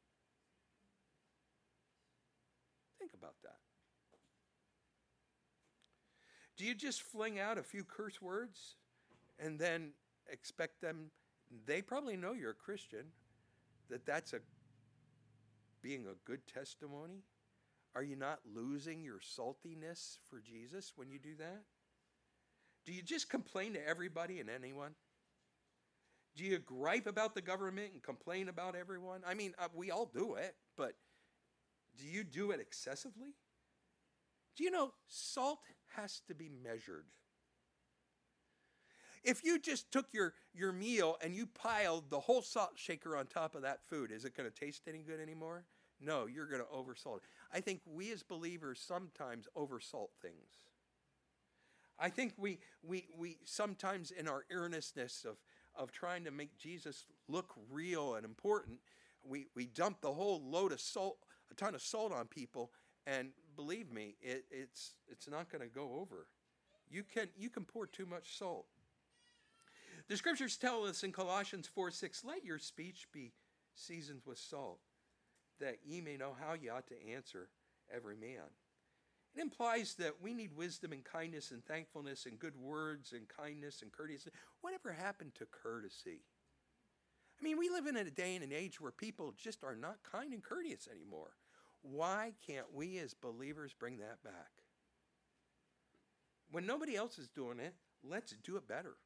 Speaker 4: Think about that. Do you just fling out a few curse words and then expect them, they probably know you're a Christian, that that's a being a good testimony? Are you not losing your saltiness for Jesus when you do that? Do you just complain to everybody and anyone? Do you gripe about the government and complain about everyone? I mean, uh, we all do it, but do you do it excessively? Do you know salt has to be measured? If you just took your, your meal and you piled the whole salt shaker on top of that food, is it going to taste any good anymore? No, you're going to oversalt it. I think we as believers sometimes oversalt things. I think we we we sometimes in our earnestness of, of trying to make Jesus look real and important, we, we dump the whole load of salt, a ton of salt on people, and believe me, it, it's it's not going to go over. You can you can pour too much salt. The scriptures tell us in Colossians four six, let your speech be seasoned with salt, that ye may know how ye ought to answer every man. It implies that we need wisdom and kindness and thankfulness and good words and kindness and courtesy. Whatever happened to courtesy? I mean, we live in a day and an age where people just are not kind and courteous anymore. Why can't we as believers bring that back? When nobody else is doing it, let's do it better.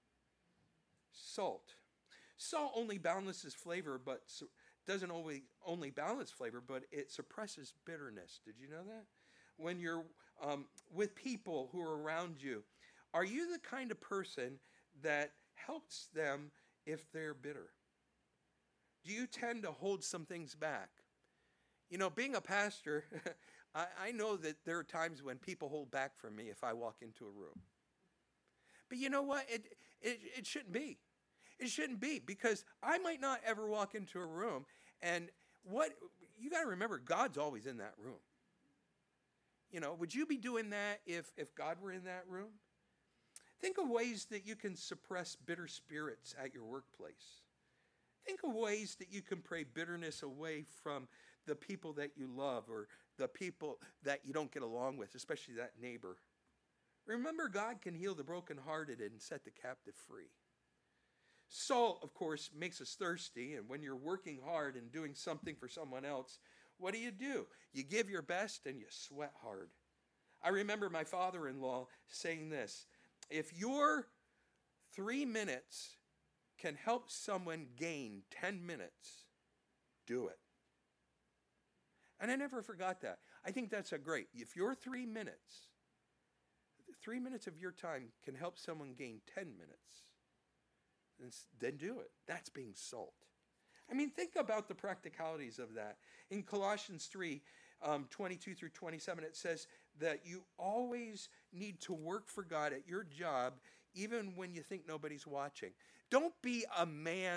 Speaker 4: Salt. Salt only balances flavor, but su- doesn't only, only balance flavor, but it suppresses bitterness. Did you know that? When you're um, with people who are around you, are you the kind of person that helps them if they're bitter? Do you tend to hold some things back? You know, being a pastor, I, I know that there are times when people hold back from me if I walk into a room. But you know what? It, it, it shouldn't be. It shouldn't be, because I might not ever walk into a room, and what you got to remember, God's always in that room. You know, would you be doing that if, if God were in that room? Think of ways that you can suppress bitter spirits at your workplace. Think of ways that you can pray bitterness away from the people that you love or the people that you don't get along with, especially that neighbor. Remember, God can heal the brokenhearted and set the captive free. Salt, of course, makes us thirsty, and when you're working hard and doing something for someone else, what do you do? You give your best and you sweat hard. I remember my father-in-law saying this, if your three minutes can help someone gain ten minutes, do it. And I never forgot that. I think that's a great, if your three minutes, three minutes of your time can help someone gain ten minutes, then do it. That's being salt. I mean, think about the practicalities of that. In Colossians three, um, twenty-two through twenty-seven, it says that you always need to work for God at your job, even when you think nobody's watching. Don't be a man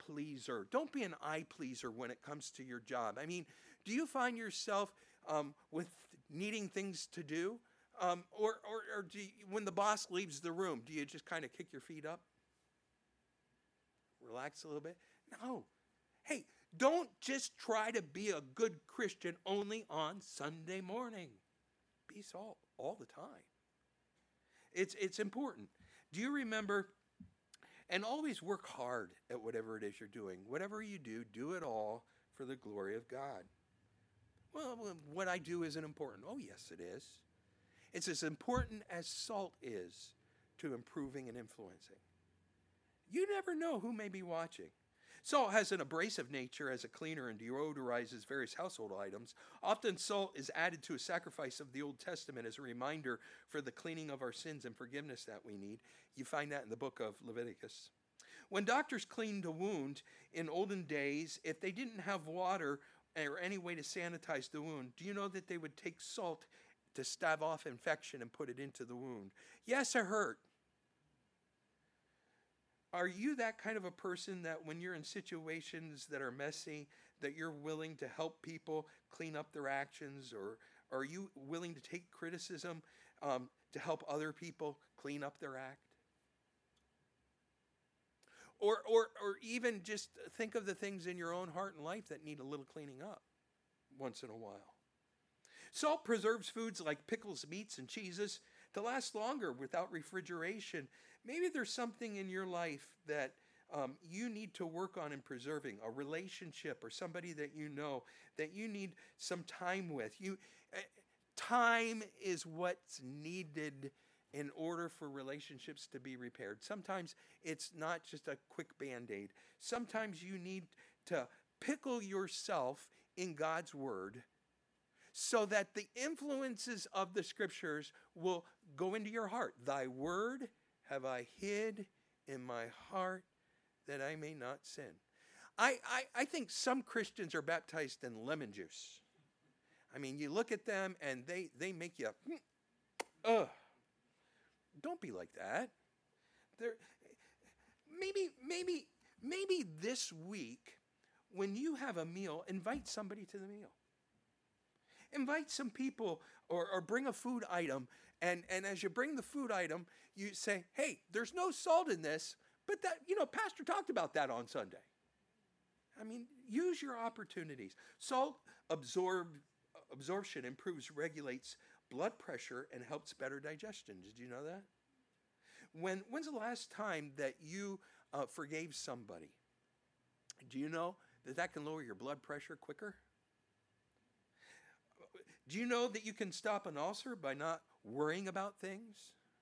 Speaker 4: pleaser. Don't be an eye pleaser when it comes to your job. I mean, do you find yourself um, with needing things to do? Um, or or, or do you, when the boss leaves the room, do you just kind of kick your feet up? Relax a little bit? No. Hey, don't just try to be a good Christian only on Sunday morning. Be salt all the time. It's it's important. Do you remember, and always work hard at whatever it is you're doing. Whatever you do, do it all for the glory of God. Well, what I do isn't important. Oh, yes, it is. It's as important as salt is to improving and influencing. You never know who may be watching. Salt has an abrasive nature as a cleaner and deodorizes various household items. Often salt is added to a sacrifice of the Old Testament as a reminder for the cleaning of our sins and forgiveness that we need. You find that in the book of Leviticus. When doctors cleaned a wound in olden days, if they didn't have water or any way to sanitize the wound, do you know that they would take salt to stave off infection and put it into the wound? Yes, it hurt. Are you that kind of a person that when you're in situations that are messy, that you're willing to help people clean up their actions? Or are you willing to take criticism um, to help other people clean up their act? Or, or, or even just think of the things in your own heart and life that need a little cleaning up once in a while. Salt preserves foods like pickles, meats, and cheeses to last longer without refrigeration. Maybe there's something in your life that um, you need to work on in preserving, a relationship or somebody that you know that you need some time with. You, uh, time is what's needed in order for relationships to be repaired. Sometimes it's not just a quick Band-Aid. Sometimes you need to pickle yourself in God's Word so that the influences of the Scriptures will go into your heart. Thy Word have I hid in my heart that I may not sin. I, I, I think some Christians are baptized in lemon juice. I mean, you look at them and they, they make you, ugh. Don't be like that. There, maybe, maybe, maybe this week, when you have a meal, invite somebody to the meal. Invite some people or, or bring a food item. And, and as you bring the food item, you say, hey, there's no salt in this, but that, you know, Pastor talked about that on Sunday. I mean, use your opportunities. Salt absorb, absorption improves, regulates blood pressure, and helps better digestion. Did you know that? When, when's the last time that you uh, forgave somebody? Do you know that that can lower your blood pressure quicker? Do you know that you can stop an ulcer by not worrying about things?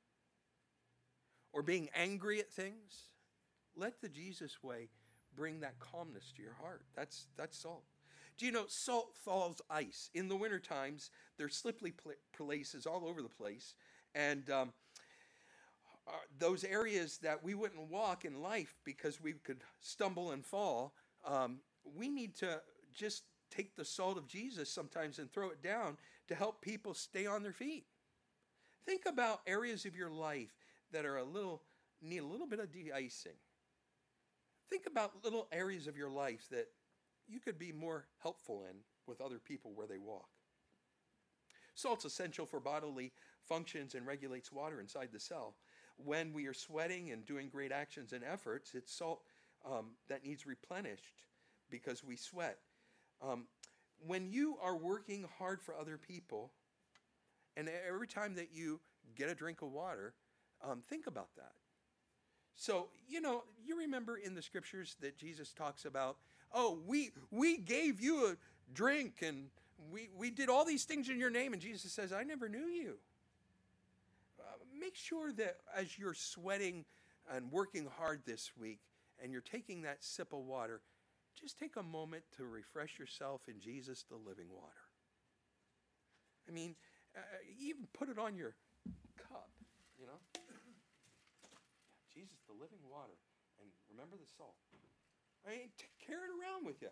Speaker 4: Or being angry at things? Let the Jesus way bring that calmness to your heart. That's, that's salt. Do you know salt thaws ice? In the winter times, there's slippery pl- places all over the place. And um, uh, those areas that we wouldn't walk in life because we could stumble and fall, um, we need to just take the salt of Jesus sometimes and throw it down to help people stay on their feet. Think about areas of your life that are a little, need a little bit of de-icing. Think about little areas of your life that you could be more helpful in with other people where they walk. Salt's essential for bodily functions and regulates water inside the cell. When we are sweating and doing great actions and efforts, it's salt um, that needs replenished because we sweat. Um, when you are working hard for other people, and every time that you get a drink of water, um, think about that. So, you know, you remember in the Scriptures that Jesus talks about, oh, we we gave you a drink and we, we did all these things in your name. And Jesus says, I never knew you. Uh, make sure that as you're sweating and working hard this week and you're taking that sip of water, just take a moment to refresh yourself in Jesus, the living water. I mean, uh, even put it on your cup, you know. Yeah, Jesus, the living water. And remember the salt. I mean, t- carry it around with you.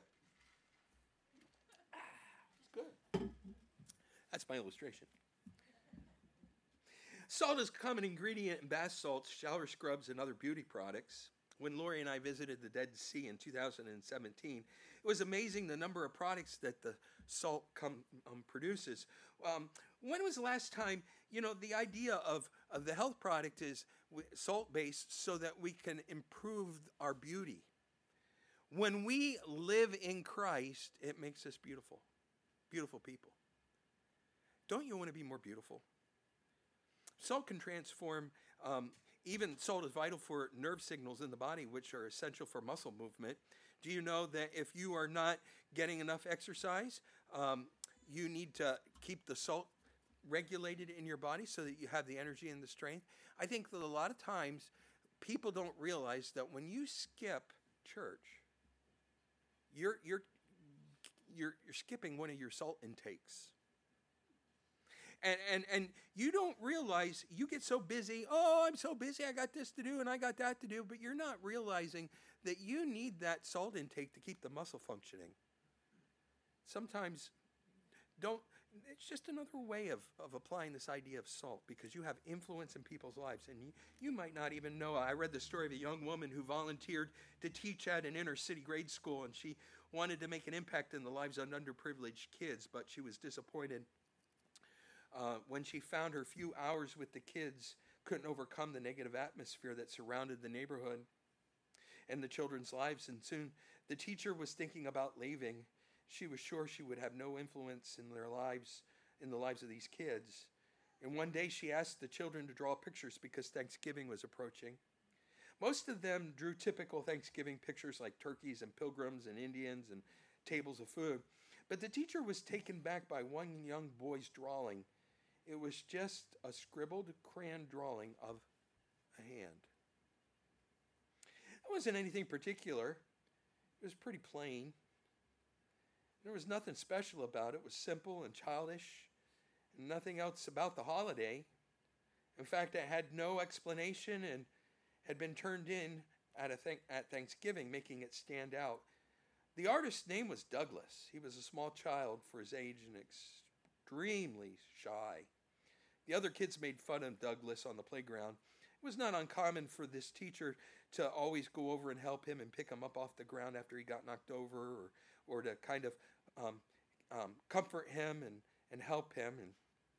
Speaker 4: Ah, it's good. That's my illustration. Salt is a common ingredient in bath salts, shower scrubs, and other beauty products. when Lori and I visited the Dead Sea in two thousand seventeen, it was amazing the number of products that the salt come, um, produces. Um, when was the last time, you know, the idea of, of the health product is salt-based so that we can improve our beauty. When we live in Christ, it makes us beautiful, beautiful people. Don't you want to be more beautiful? Salt can transform, um, even salt is vital for nerve signals in the body, which are essential for muscle movement. Do you know that if you are not getting enough exercise, um, you need to keep the salt regulated in your body so that you have the energy and the strength? I think that a lot of times people don't realize that when you skip church, you're, you're, you're, you're skipping one of your salt intakes. And, and and you don't realize, you get so busy, oh, I'm so busy, I got this to do and I got that to do, but you're not realizing that you need that salt intake to keep the muscle functioning. Sometimes don't, it's just another way of, of applying this idea of salt, because you have influence in people's lives and you, you might not even know. I read the story of a young woman who volunteered to teach at an inner city grade school, and she wanted to make an impact in the lives of underprivileged kids, but she was disappointed Uh, when she found her few hours with the kids couldn't overcome the negative atmosphere that surrounded the neighborhood and the children's lives. And soon the teacher was thinking about leaving. She was sure she would have no influence in their lives, in the lives of these kids. And one day she asked the children to draw pictures because Thanksgiving was approaching. Most of them drew typical Thanksgiving pictures like turkeys and pilgrims and Indians and tables of food. But the teacher was taken back by one young boy's drawing. It was just a scribbled crayon drawing of a hand. It wasn't anything particular. It was pretty plain. There was nothing special about it. It was simple and childish, and nothing else about the holiday. In fact, it had no explanation and had been turned in at, a th- at Thanksgiving, making it stand out. The artist's name was Douglas. He was a small child for his age and extremely shy. The other kids made fun of Douglas on the playground. It was not uncommon for this teacher to always go over and help him and pick him up off the ground after he got knocked over, or, or to kind of um, um, comfort him and, and help him. And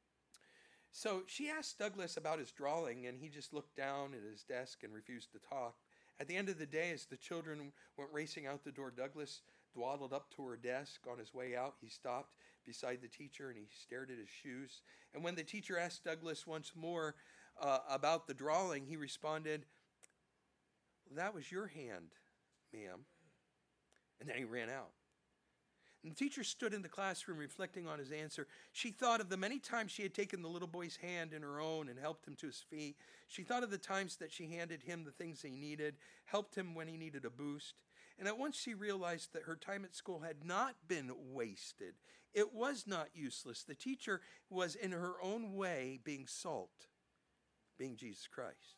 Speaker 4: so she asked Douglas about his drawing, and he just looked down at his desk and refused to talk. At the end of the day, as the children went racing out the door, Douglas dawdled up to her desk. On his way out, he stopped beside the teacher and he stared at his shoes. And when the teacher asked Douglas once more uh, about the drawing, he responded, "That was your hand, ma'am." And then he ran out. And the teacher stood in the classroom reflecting on his answer. She thought of the many times she had taken the little boy's hand in her own and helped him to his feet. She thought of the times that she handed him the things he needed, helped him when he needed a boost. And at once she realized that her time at school had not been wasted. It was not useless. The teacher was in her own way being salt, being Jesus Christ.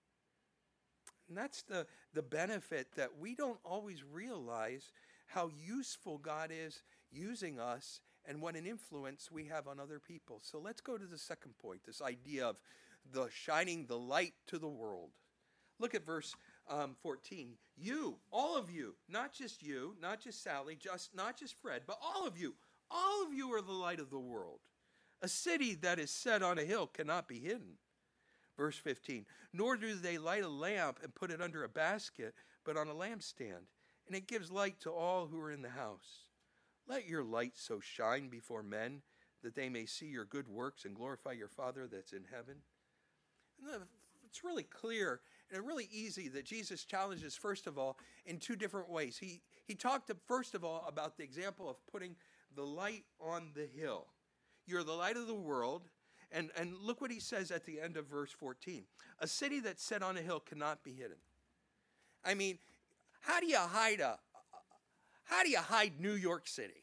Speaker 4: And that's the, the benefit that we don't always realize, how useful God is using us and what an influence we have on other people. So let's go to the second point, this idea of the shining the light to the world. Look at verse um, fourteen. You, all of you, not just you, not just Sally, just not just Fred, but all of you, all of you are the light of the world. A city that is set on a hill cannot be hidden. Verse fifteen, nor do they light a lamp and put it under a basket, but on a lampstand, and it gives light to all who are in the house. Let your light so shine before men that they may see your good works and glorify your Father that's in heaven. And it's really clear and really easy that Jesus challenges, first of all, in two different ways. He, he talked, first of all, about the example of putting the light on the hill. You're the light of the world. And, and look what he says at the end of verse fourteen. A city that's set on a hill cannot be hidden. I mean, how do you hide a, how do you hide New York City?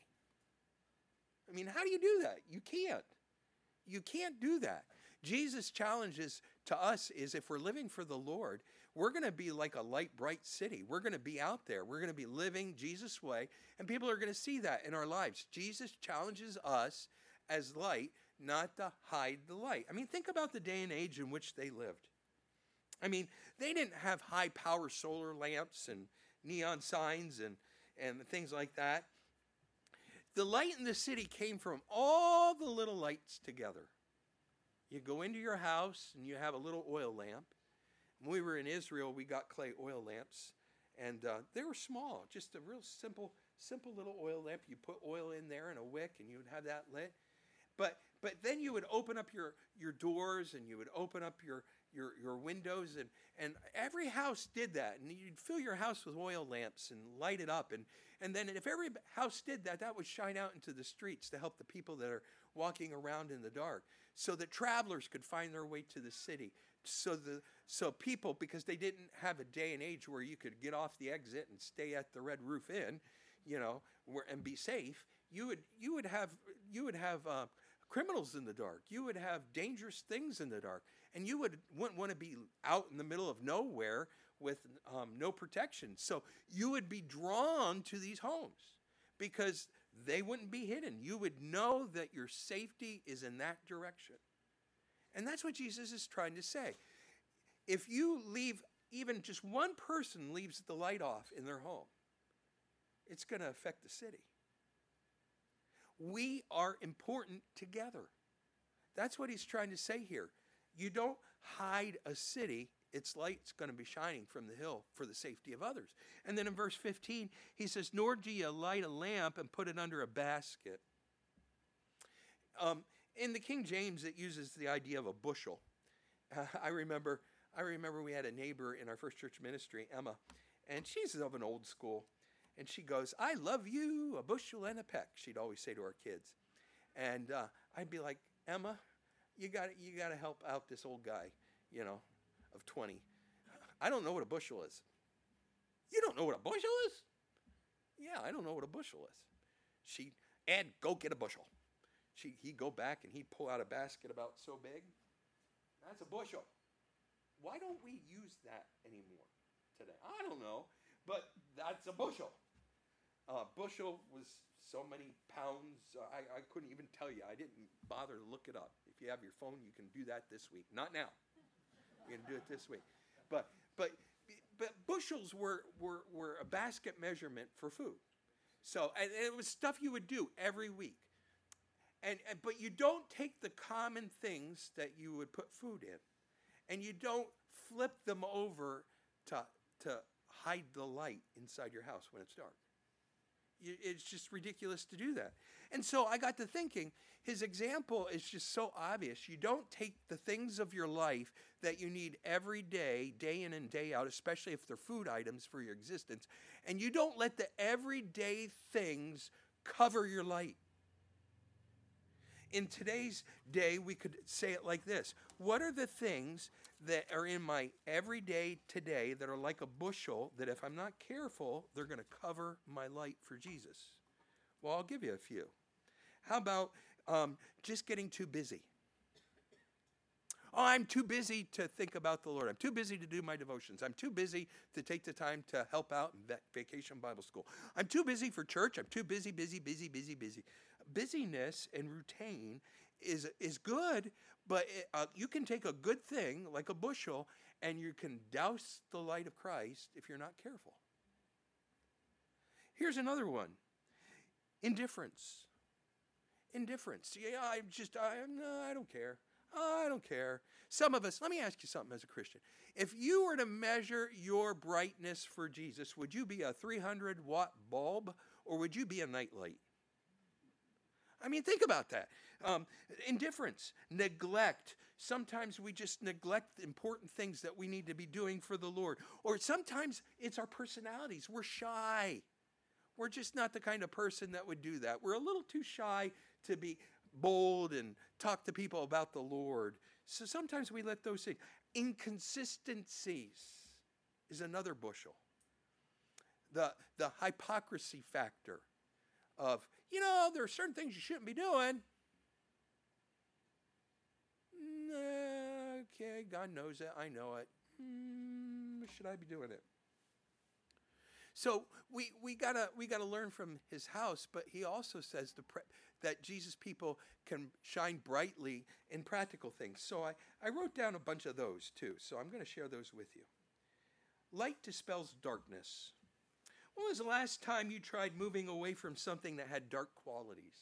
Speaker 4: I mean, how do you do that? You can't. You can't do that. Jesus' challenges to us is, if we're living for the Lord, we're going to be like a light, bright city. We're going to be out there. We're going to be living Jesus' way, and people are going to see that in our lives. Jesus challenges us as light not to hide the light. I mean, think about the day and age in which they lived. I mean, they didn't have high power solar lamps and neon signs and, and things like that. The light in the city came from all the little lights together. You go into your house and you have a little oil lamp. When we were in Israel, we got clay oil lamps, and uh, they were small, just a real simple, simple little oil lamp. You put oil in there and a wick, and you would have that lit. But but then you would open up your, your doors, and you would open up your your, your windows, and, and every house did that. And you'd fill your house with oil lamps and light it up. And, and then if every house did that, that would shine out into the streets to help the people that are walking around in the dark, so that travelers could find their way to the city. So the so people, because they didn't have a day and age where you could get off the exit and stay at the Red Roof Inn, you know, where, and be safe, you would you would have you would have uh, criminals in the dark. You would have dangerous things in the dark, and you would wouldn't want to be out in the middle of nowhere with um, no protection. So you would be drawn to these homes because they wouldn't be hidden. You would know that your safety is in that direction. And that's what Jesus is trying to say. If you leave, even just one person leaves the light off in their home, it's going to affect the city. We are important together. That's what he's trying to say here. You don't hide a city. Its light's going to be shining from the hill for the safety of others. And then in verse fifteen, he says, nor do you light a lamp and put it under a basket. Um, in the King James, it uses the idea of a bushel. Uh, I remember I remember we had a neighbor in our first church ministry, Emma, and she's of an old school. And she goes, I love you, a bushel and a peck, she'd always say to our kids. And uh, I'd be like, Emma, you got you got to help out this old guy, you know, of twenty. I don't know what a bushel is. You don't know what a bushel is? Yeah, I don't know what a bushel is. She, Ed, go get a bushel. She, he'd go back and he'd pull out a basket about so big. That's a bushel. Why don't we use that anymore today? I don't know, but that's a bushel. Uh, bushel was so many pounds. Uh, I, I couldn't even tell you. I didn't bother to look it up. If you have your phone, you can do that this week. Not now. You're going to do it this week. But but but bushels were, were, were a basket measurement for food. So and it was stuff you would do every week. And, and but you don't take the common things that you would put food in, and you don't flip them over to to hide the light inside your house when it's dark. You, it's just ridiculous to do that. And so I got to thinking, his example is just so obvious. You don't take the things of your life that you need every day, day in and day out, especially if they're food items for your existence, and you don't let the everyday things cover your light. In today's day, we could say it like this. What are the things that are in my everyday today that are like a bushel that if I'm not careful, they're going to cover my light for Jesus? Well, I'll give you a few. How about um, just getting too busy? Oh, I'm too busy to think about the Lord. I'm too busy to do my devotions. I'm too busy to take the time to help out in Vacation Bible School. I'm too busy for church. I'm too busy, busy, busy, busy, busy. Busyness and routine is is good, but it, uh, you can take a good thing like a bushel and you can douse the light of Christ if you're not careful. Here's another one. Indifference. Indifference. Yeah, I just, I, no, I don't care. Oh, I don't care. Some of us, let me ask you something as a Christian. If you were to measure your brightness for Jesus, would you be a three hundred watt bulb or would you be a nightlight? I mean, think about that. Um, indifference, neglect. Sometimes we just neglect important things that we need to be doing for the Lord. Or sometimes it's our personalities. We're shy. We're just not the kind of person that would do that. We're a little too shy to be bold and talk to people about the Lord. So sometimes we let those things. Inconsistencies is another bushel. The, the hypocrisy factor of, you know, there are certain things you shouldn't be doing. Okay, God knows it. I know it. Mm, should I be doing it? So we, we gotta we gotta learn from his house, but he also says the pre- that Jesus people can shine brightly in practical things. So I, I wrote down a bunch of those too. So I'm going to share those with you. Light dispels darkness. When was the last time you tried moving away from something that had dark qualities?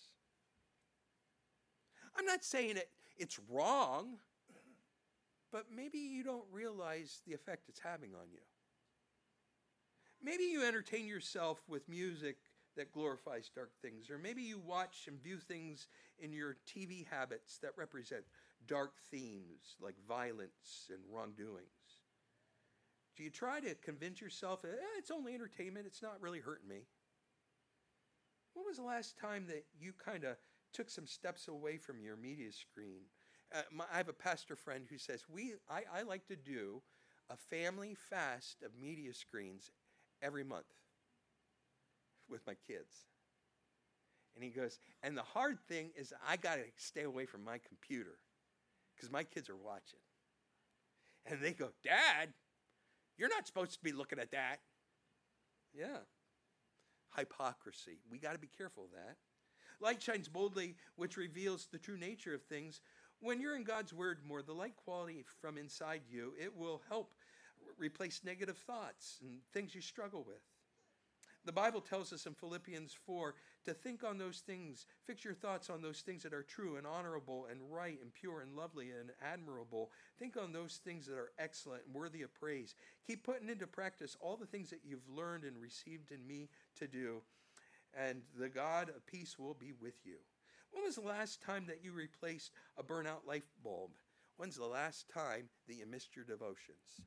Speaker 4: I'm not saying it, it's wrong, but maybe you don't realize the effect it's having on you. Maybe you entertain yourself with music that glorifies dark things, or maybe you watch and view things in your T V habits that represent dark themes like violence and wrongdoings. Do you try to convince yourself, eh, it's only entertainment, it's not really hurting me? When was the last time that you kind of took some steps away from your media screen? Uh, my, I have a pastor friend who says, we I, I like to do a family fast of media screens every month with my kids. And he goes, and the hard thing is I got to stay away from my computer because my kids are watching. And they go, Dad, you're not supposed to be looking at that. Yeah. Hypocrisy. We got to be careful of that. Light shines boldly, which reveals the true nature of things. When you're in God's word more, the light quality from inside you, it will help replace negative thoughts and things you struggle with. The Bible tells us in Philippians four to think on those things, fix your thoughts on those things that are true and honorable and right and pure and lovely and admirable. Think on those things that are excellent and worthy of praise. Keep putting into practice all the things that you've learned and received in me to do, and the God of peace will be with you. When was the last time that you replaced a burnout light bulb? When's the last time that you missed your devotions?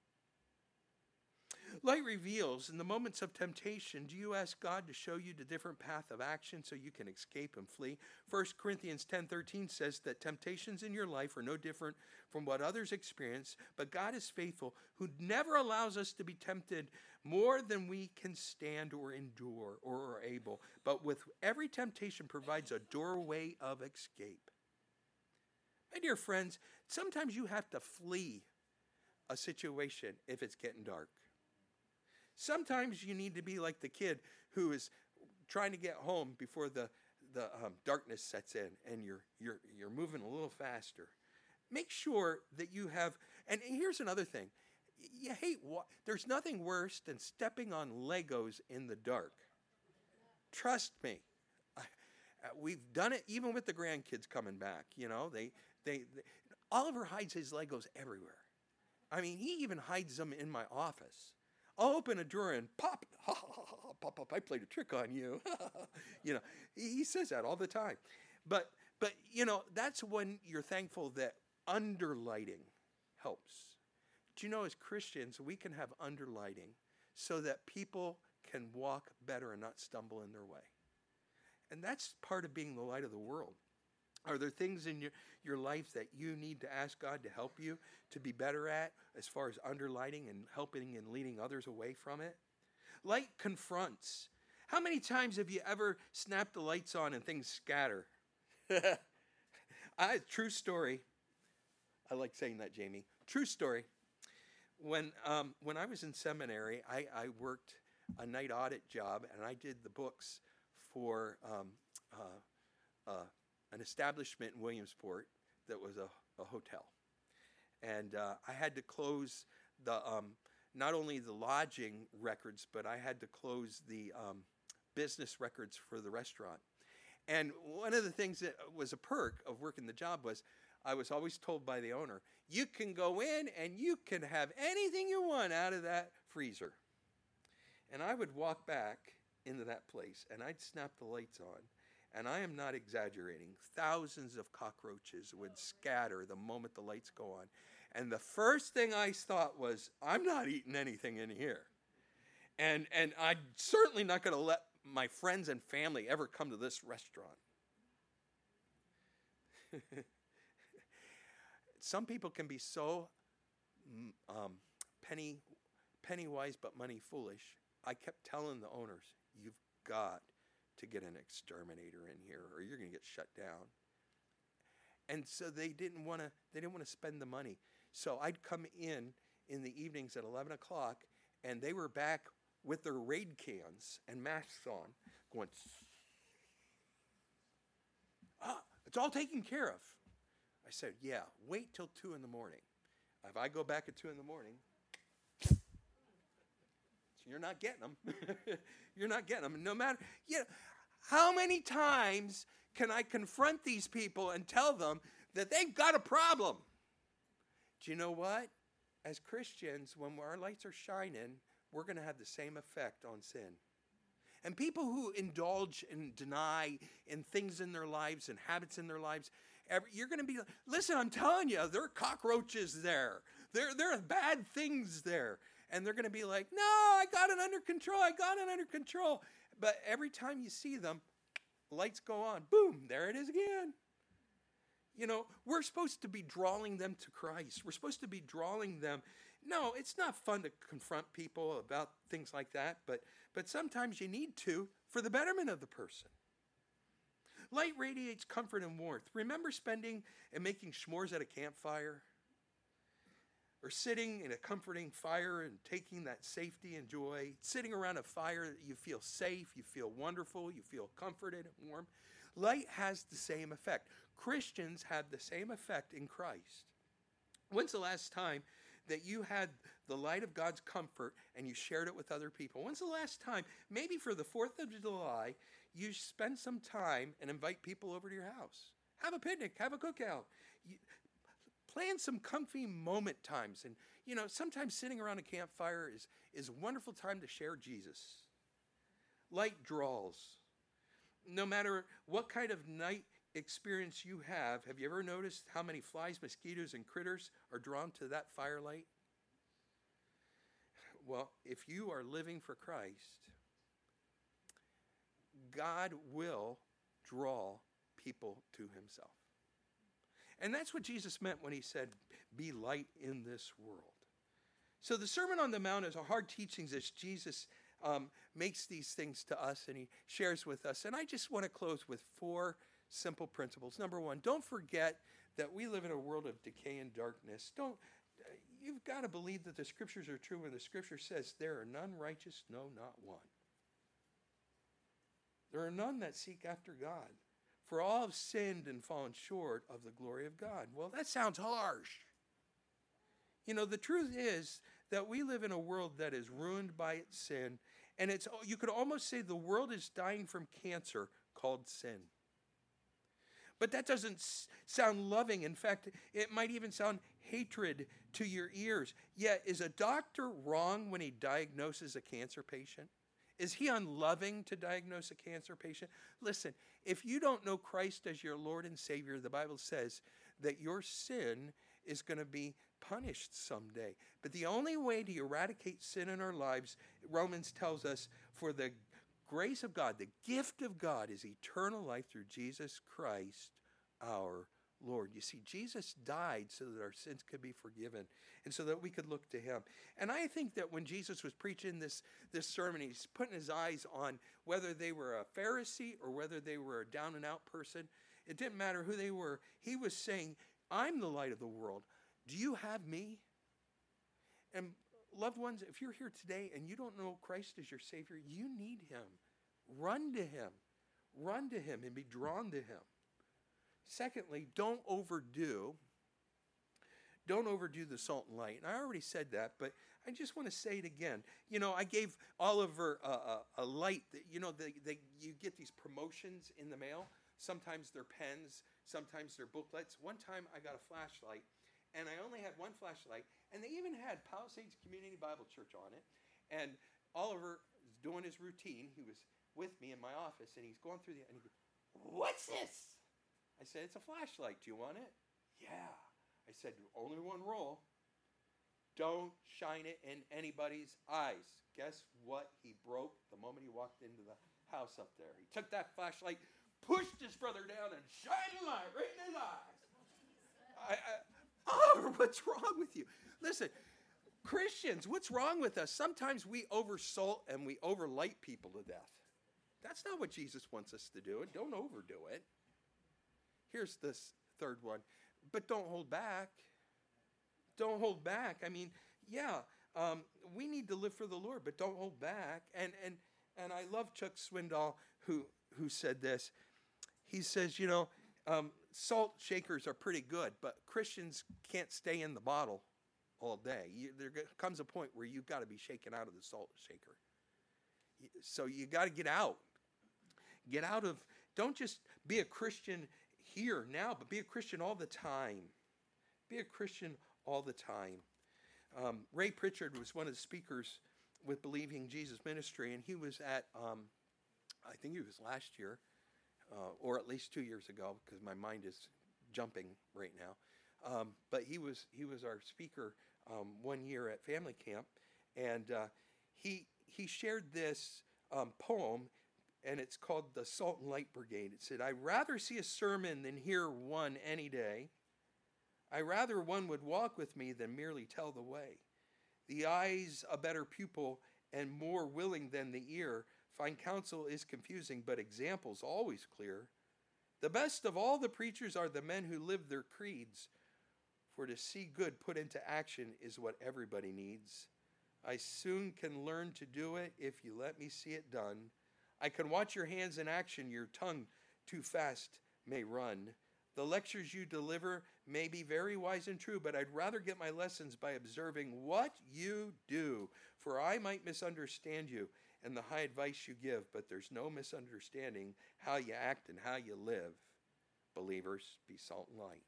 Speaker 4: Light reveals, in the moments of temptation, do you ask God to show you the different path of action so you can escape and flee? First Corinthians ten thirteen says that temptations in your life are no different from what others experience, but God is faithful, who never allows us to be tempted more than we can stand or endure or are able, but with every temptation provides a doorway of escape. My dear friends, sometimes you have to flee a situation if it's getting dark. Sometimes you need to be like the kid who is trying to get home before the, the um, darkness sets in and you're, you're, you're moving a little faster. Make sure that you have, and here's another thing. You hate, there's nothing worse than stepping on Legos in the dark. Trust me. I, we've done it even with the grandkids coming back. You know, they, they, they, Oliver hides his Legos everywhere. I mean, he even hides them in my office. I'll open a drawer and pop, ha, ha, ha, ha, pop, pop, I played a trick on you. You know, he says that all the time. But, but, you know, that's when you're thankful that underlighting helps. Do you know, as Christians, we can have underlighting so that people can walk better and not stumble in their way. And that's part of being the light of the world. Are there things in your, your life that you need to ask God to help you to be better at as far as underlighting and helping and leading others away from it? Light confronts. How many times have you ever snapped the lights on and things scatter? I, true story. I like saying that, Jamie. True story. When, um, when I was in seminary, I, I worked a night audit job, and I did the books for um, uh, uh, an establishment in Williamsport that was a, a hotel. And uh, I had to close the um, not only the lodging records, but I had to close the um, business records for the restaurant. And one of the things that was a perk of working the job was I was always told by the owner, you can go in and you can have anything you want out of that freezer. And I would walk back into that place and I'd snap the lights on. And I am not exaggerating. Thousands of cockroaches would scatter the moment the lights go on. And the first thing I thought was, I'm not eating anything in here. And, and I'm certainly not going to let my friends and family ever come to this restaurant. Some people can be so um, penny, penny wise but money foolish. I kept telling the owners, you've got to get an exterminator in here or you're going to get shut down. And so they didn't want to they didn't want to spend the money. So I'd come in in the evenings at eleven o'clock and they were back with their Raid cans and masks on, going, ah, it's all taken care of. I said, yeah, wait till two in the morning. If I go back at two in the morning, you're not getting them. You're not getting them. No matter, you know, how many times can I confront these people and tell them that they've got a problem? Do you know what? As Christians, when our lights are shining, we're going to have the same effect on sin. And people who indulge and deny in things in their lives and habits in their lives, every, you're going to be like, listen, I'm telling you, there are cockroaches there. There, there are bad things there. And they're going to be like, no, I got it under control. I got it under control. But every time you see them, lights go on. Boom, there it is again. You know, we're supposed to be drawing them to Christ. We're supposed to be drawing them. No, it's not fun to confront people about things like that, but, but sometimes you need to for the betterment of the person. Light radiates comfort and warmth. Remember spending and making s'mores at a campfire? Or sitting in a comforting fire and taking that safety and joy. Sitting around a fire, you feel safe, you feel wonderful, you feel comforted and warm. Light has the same effect. Christians have the same effect in Christ. When's the last time that you had the light of God's comfort and you shared it with other people? When's the last time, maybe for the fourth of July, you spend some time and invite people over to your house? Have a picnic, have a cookout. You, plan some comfy moment times. And, you know, sometimes sitting around a campfire is, is a wonderful time to share Jesus. Light draws. No matter what kind of night experience you have, have you ever noticed how many flies, mosquitoes, and critters are drawn to that firelight? Well, if you are living for Christ, God will draw people to himself. And that's what Jesus meant when he said, be light in this world. So the Sermon on the Mount is a hard teaching as Jesus um, makes these things to us and he shares with us. And I just want to close with four simple principles. Number one, don't forget that we live in a world of decay and darkness. Don't, you've got to believe that the scriptures are true when the scripture says there are none righteous, no, not one. There are none that seek after God. For all have sinned and fallen short of the glory of God. Well, that sounds harsh. You know, the truth is that we live in a world that is ruined by its sin. And it's, you could almost say the world is dying from cancer called sin. But that doesn't s- sound loving. In fact, it might even sound hatred to your ears. Yet, is a doctor wrong when he diagnoses a cancer patient? Is he unloving to diagnose a cancer patient? Listen, if you don't know Christ as your Lord and Savior, the Bible says that your sin is going to be punished someday. But the only way to eradicate sin in our lives, Romans tells us, for the grace of God, the gift of God is eternal life through Jesus Christ, our Lord. You see, Jesus died so that our sins could be forgiven and so that we could look to him. And I think that when Jesus was preaching this, this sermon, he's putting his eyes on whether they were a Pharisee or whether they were a down and out person. It didn't matter who they were. He was saying, I'm the light of the world. Do you have me? And loved ones, if you're here today and you don't know Christ as your Savior, you need him. Run to him. Run to him and be drawn to him. Secondly, don't overdo, don't overdo the salt and light. And I already said that, but I just want to say it again. You know, I gave Oliver a, a, a light. That, you know, they, they, you get these promotions in the mail. Sometimes they're pens, sometimes they're booklets. One time I got a flashlight, and I only had one flashlight, and they even had Palisades Community Bible Church on it. And Oliver was doing his routine. He was with me in my office, and he's going through the, and he goes, what's this? I said, it's a flashlight. Do you want it? Yeah. I said, only one rule. Don't shine it in anybody's eyes. Guess what? He broke the moment he walked into the house up there. He took that flashlight, pushed his brother down, and shined a light right in his eyes. I, I, oh, what's wrong with you? Listen, Christians, what's wrong with us? Sometimes we oversalt and we overlight people to death. That's not what Jesus wants us to do. Don't overdo it. Here's this third one. But don't hold back. Don't hold back. I mean, yeah, Um, we need to live for the Lord, but don't hold back. And and and I love Chuck Swindoll, who who said this. He says, you know, um, salt shakers are pretty good, but Christians can't stay in the bottle all day. You, there comes a point where you've got to be shaken out of the salt shaker. So you got to get out. Get out of, don't just be a Christian here now, but be a Christian all the time. Be a Christian all the time. Um, Ray Pritchard was one of the speakers with Believing Jesus Ministry, and he was at, um, I think it was last year, uh, or at least two years ago, because my mind is jumping right now. Um, but he was he was our speaker um, one year at family camp, and uh, he he shared this um, poem, and it's called The Salt and Light Brigade. It said, "I'd rather see a sermon than hear one any day. I rather one would walk with me than merely tell the way. The eye's a better pupil and more willing than the ear. Fine counsel is confusing, but example's always clear. The best of all the preachers are the men who live their creeds. For to see good put into action is what everybody needs. I soon can learn to do it if you let me see it done. I can watch your hands in action, your tongue too fast may run. The lectures you deliver may be very wise and true, but I'd rather get my lessons by observing what you do, for I might misunderstand you and the high advice you give, but there's no misunderstanding how you act and how you live. Believers, be salt and light."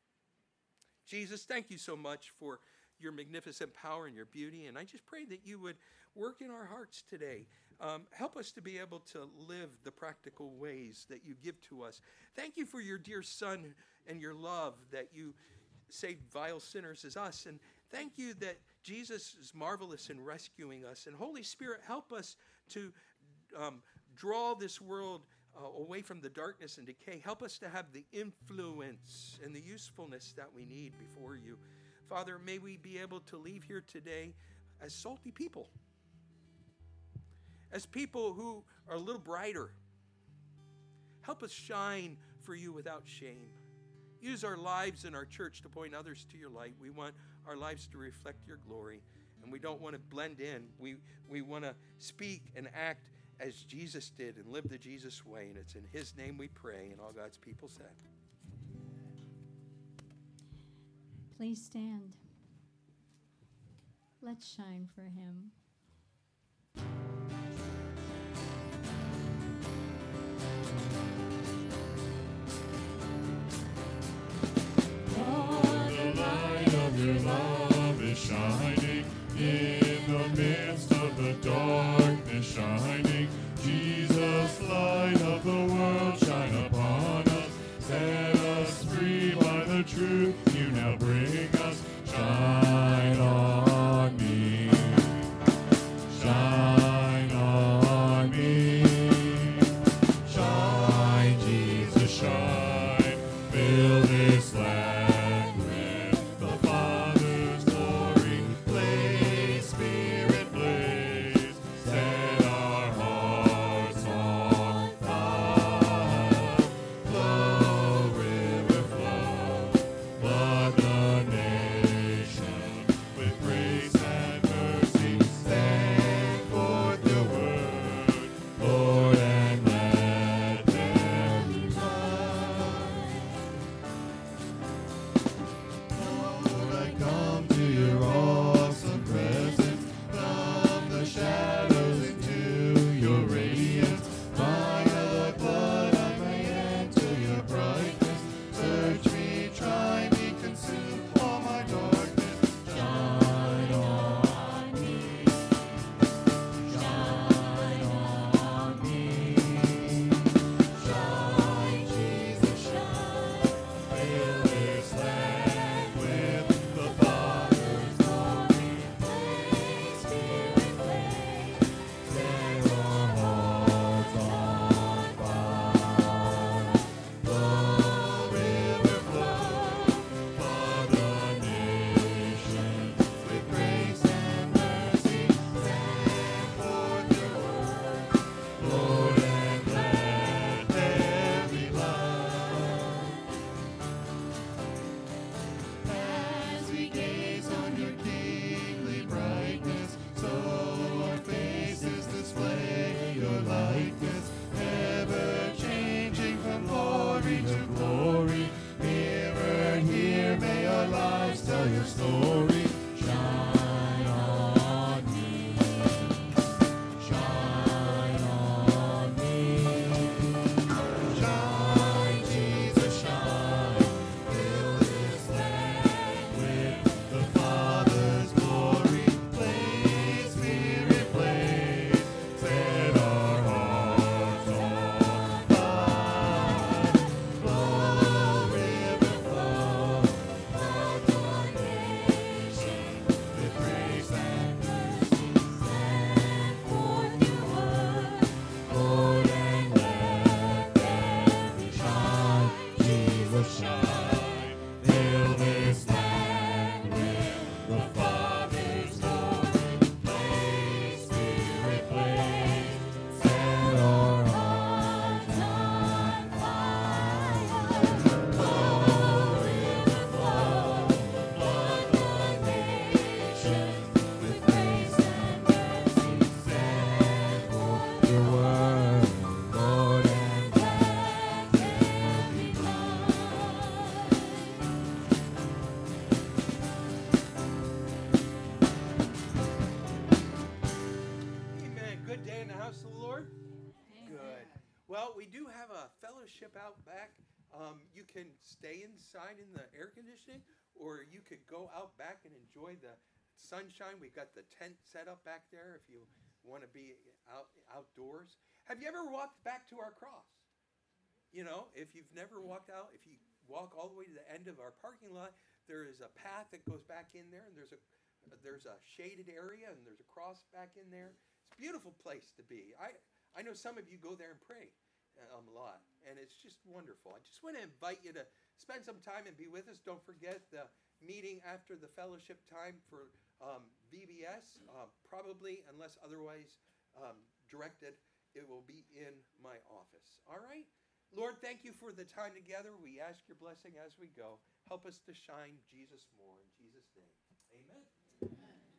Speaker 4: Jesus, thank you so much for your magnificent power and your beauty, and I just pray that you would work in our hearts today. Um, help us to be able to live the practical ways that you give to us. Thank you for your dear Son and your love that you saved vile sinners as us. And thank you that Jesus is marvelous in rescuing us. And Holy Spirit, help us to um, draw this world uh, away from the darkness and decay. Help us to have the influence and the usefulness that we need before you. Father, may we be able to leave here today as salty people. As people who are a little brighter. Help us shine for you without shame. Use our lives and our church to point others to your light. We want our lives to reflect your glory, and we don't want to blend in. We, we want to speak and act as Jesus did and live the Jesus way, and it's in his name we pray, and all God's people said.
Speaker 2: Please stand. Let's shine for him.
Speaker 3: Your love is shining in the midst of the darkness, shining. Jesus, light of the world, shine upon us. Set us free by the truth you now bring us. Shine on me. glory to glory. Mirrored here, may our lives tell your story. Shine on me. Shine on me. Shine, Jesus, shine. Fill this land with the Father's glory. Blaze, Spirit, blaze. Set our hearts on fire. Flow, river, flow. Flood our nation with grace and mercy. Send forth your word, Lord, and let there be shine. Jesus, shine. Fill this land with the Father's glory. Blaze, Spirit, blaze. Set our hearts on fire. Flow, river, flow. Flood our nation with grace and mercy. Send forth your word, Lord, and let there be light.
Speaker 4: Amen. Good day in the house of the Lord. Good. Well, we do have a fellowship out back. Um, you can stay inside in the air conditioning, or you could go out back and enjoy the sunshine. We've got the tent set up back there if you want to be out outdoors. Have you ever walked back to our cross? You know, if you've never walked out, if you walk all the way to the end of our parking lot, there is a path that goes back in there, and there's a there's a shaded area, and there's a cross back in there. It's a beautiful place to be. I I know some of you go there and pray um, a lot, and it's just wonderful. I just want to invite you to spend some time and be with us. Don't forget the meeting after the fellowship time for um, V B S. Uh, probably, unless otherwise um, directed, it will be in my office. All right? Lord, thank you for the time together. We ask your blessing as we go. Help us to shine Jesus more. In Jesus' name, amen.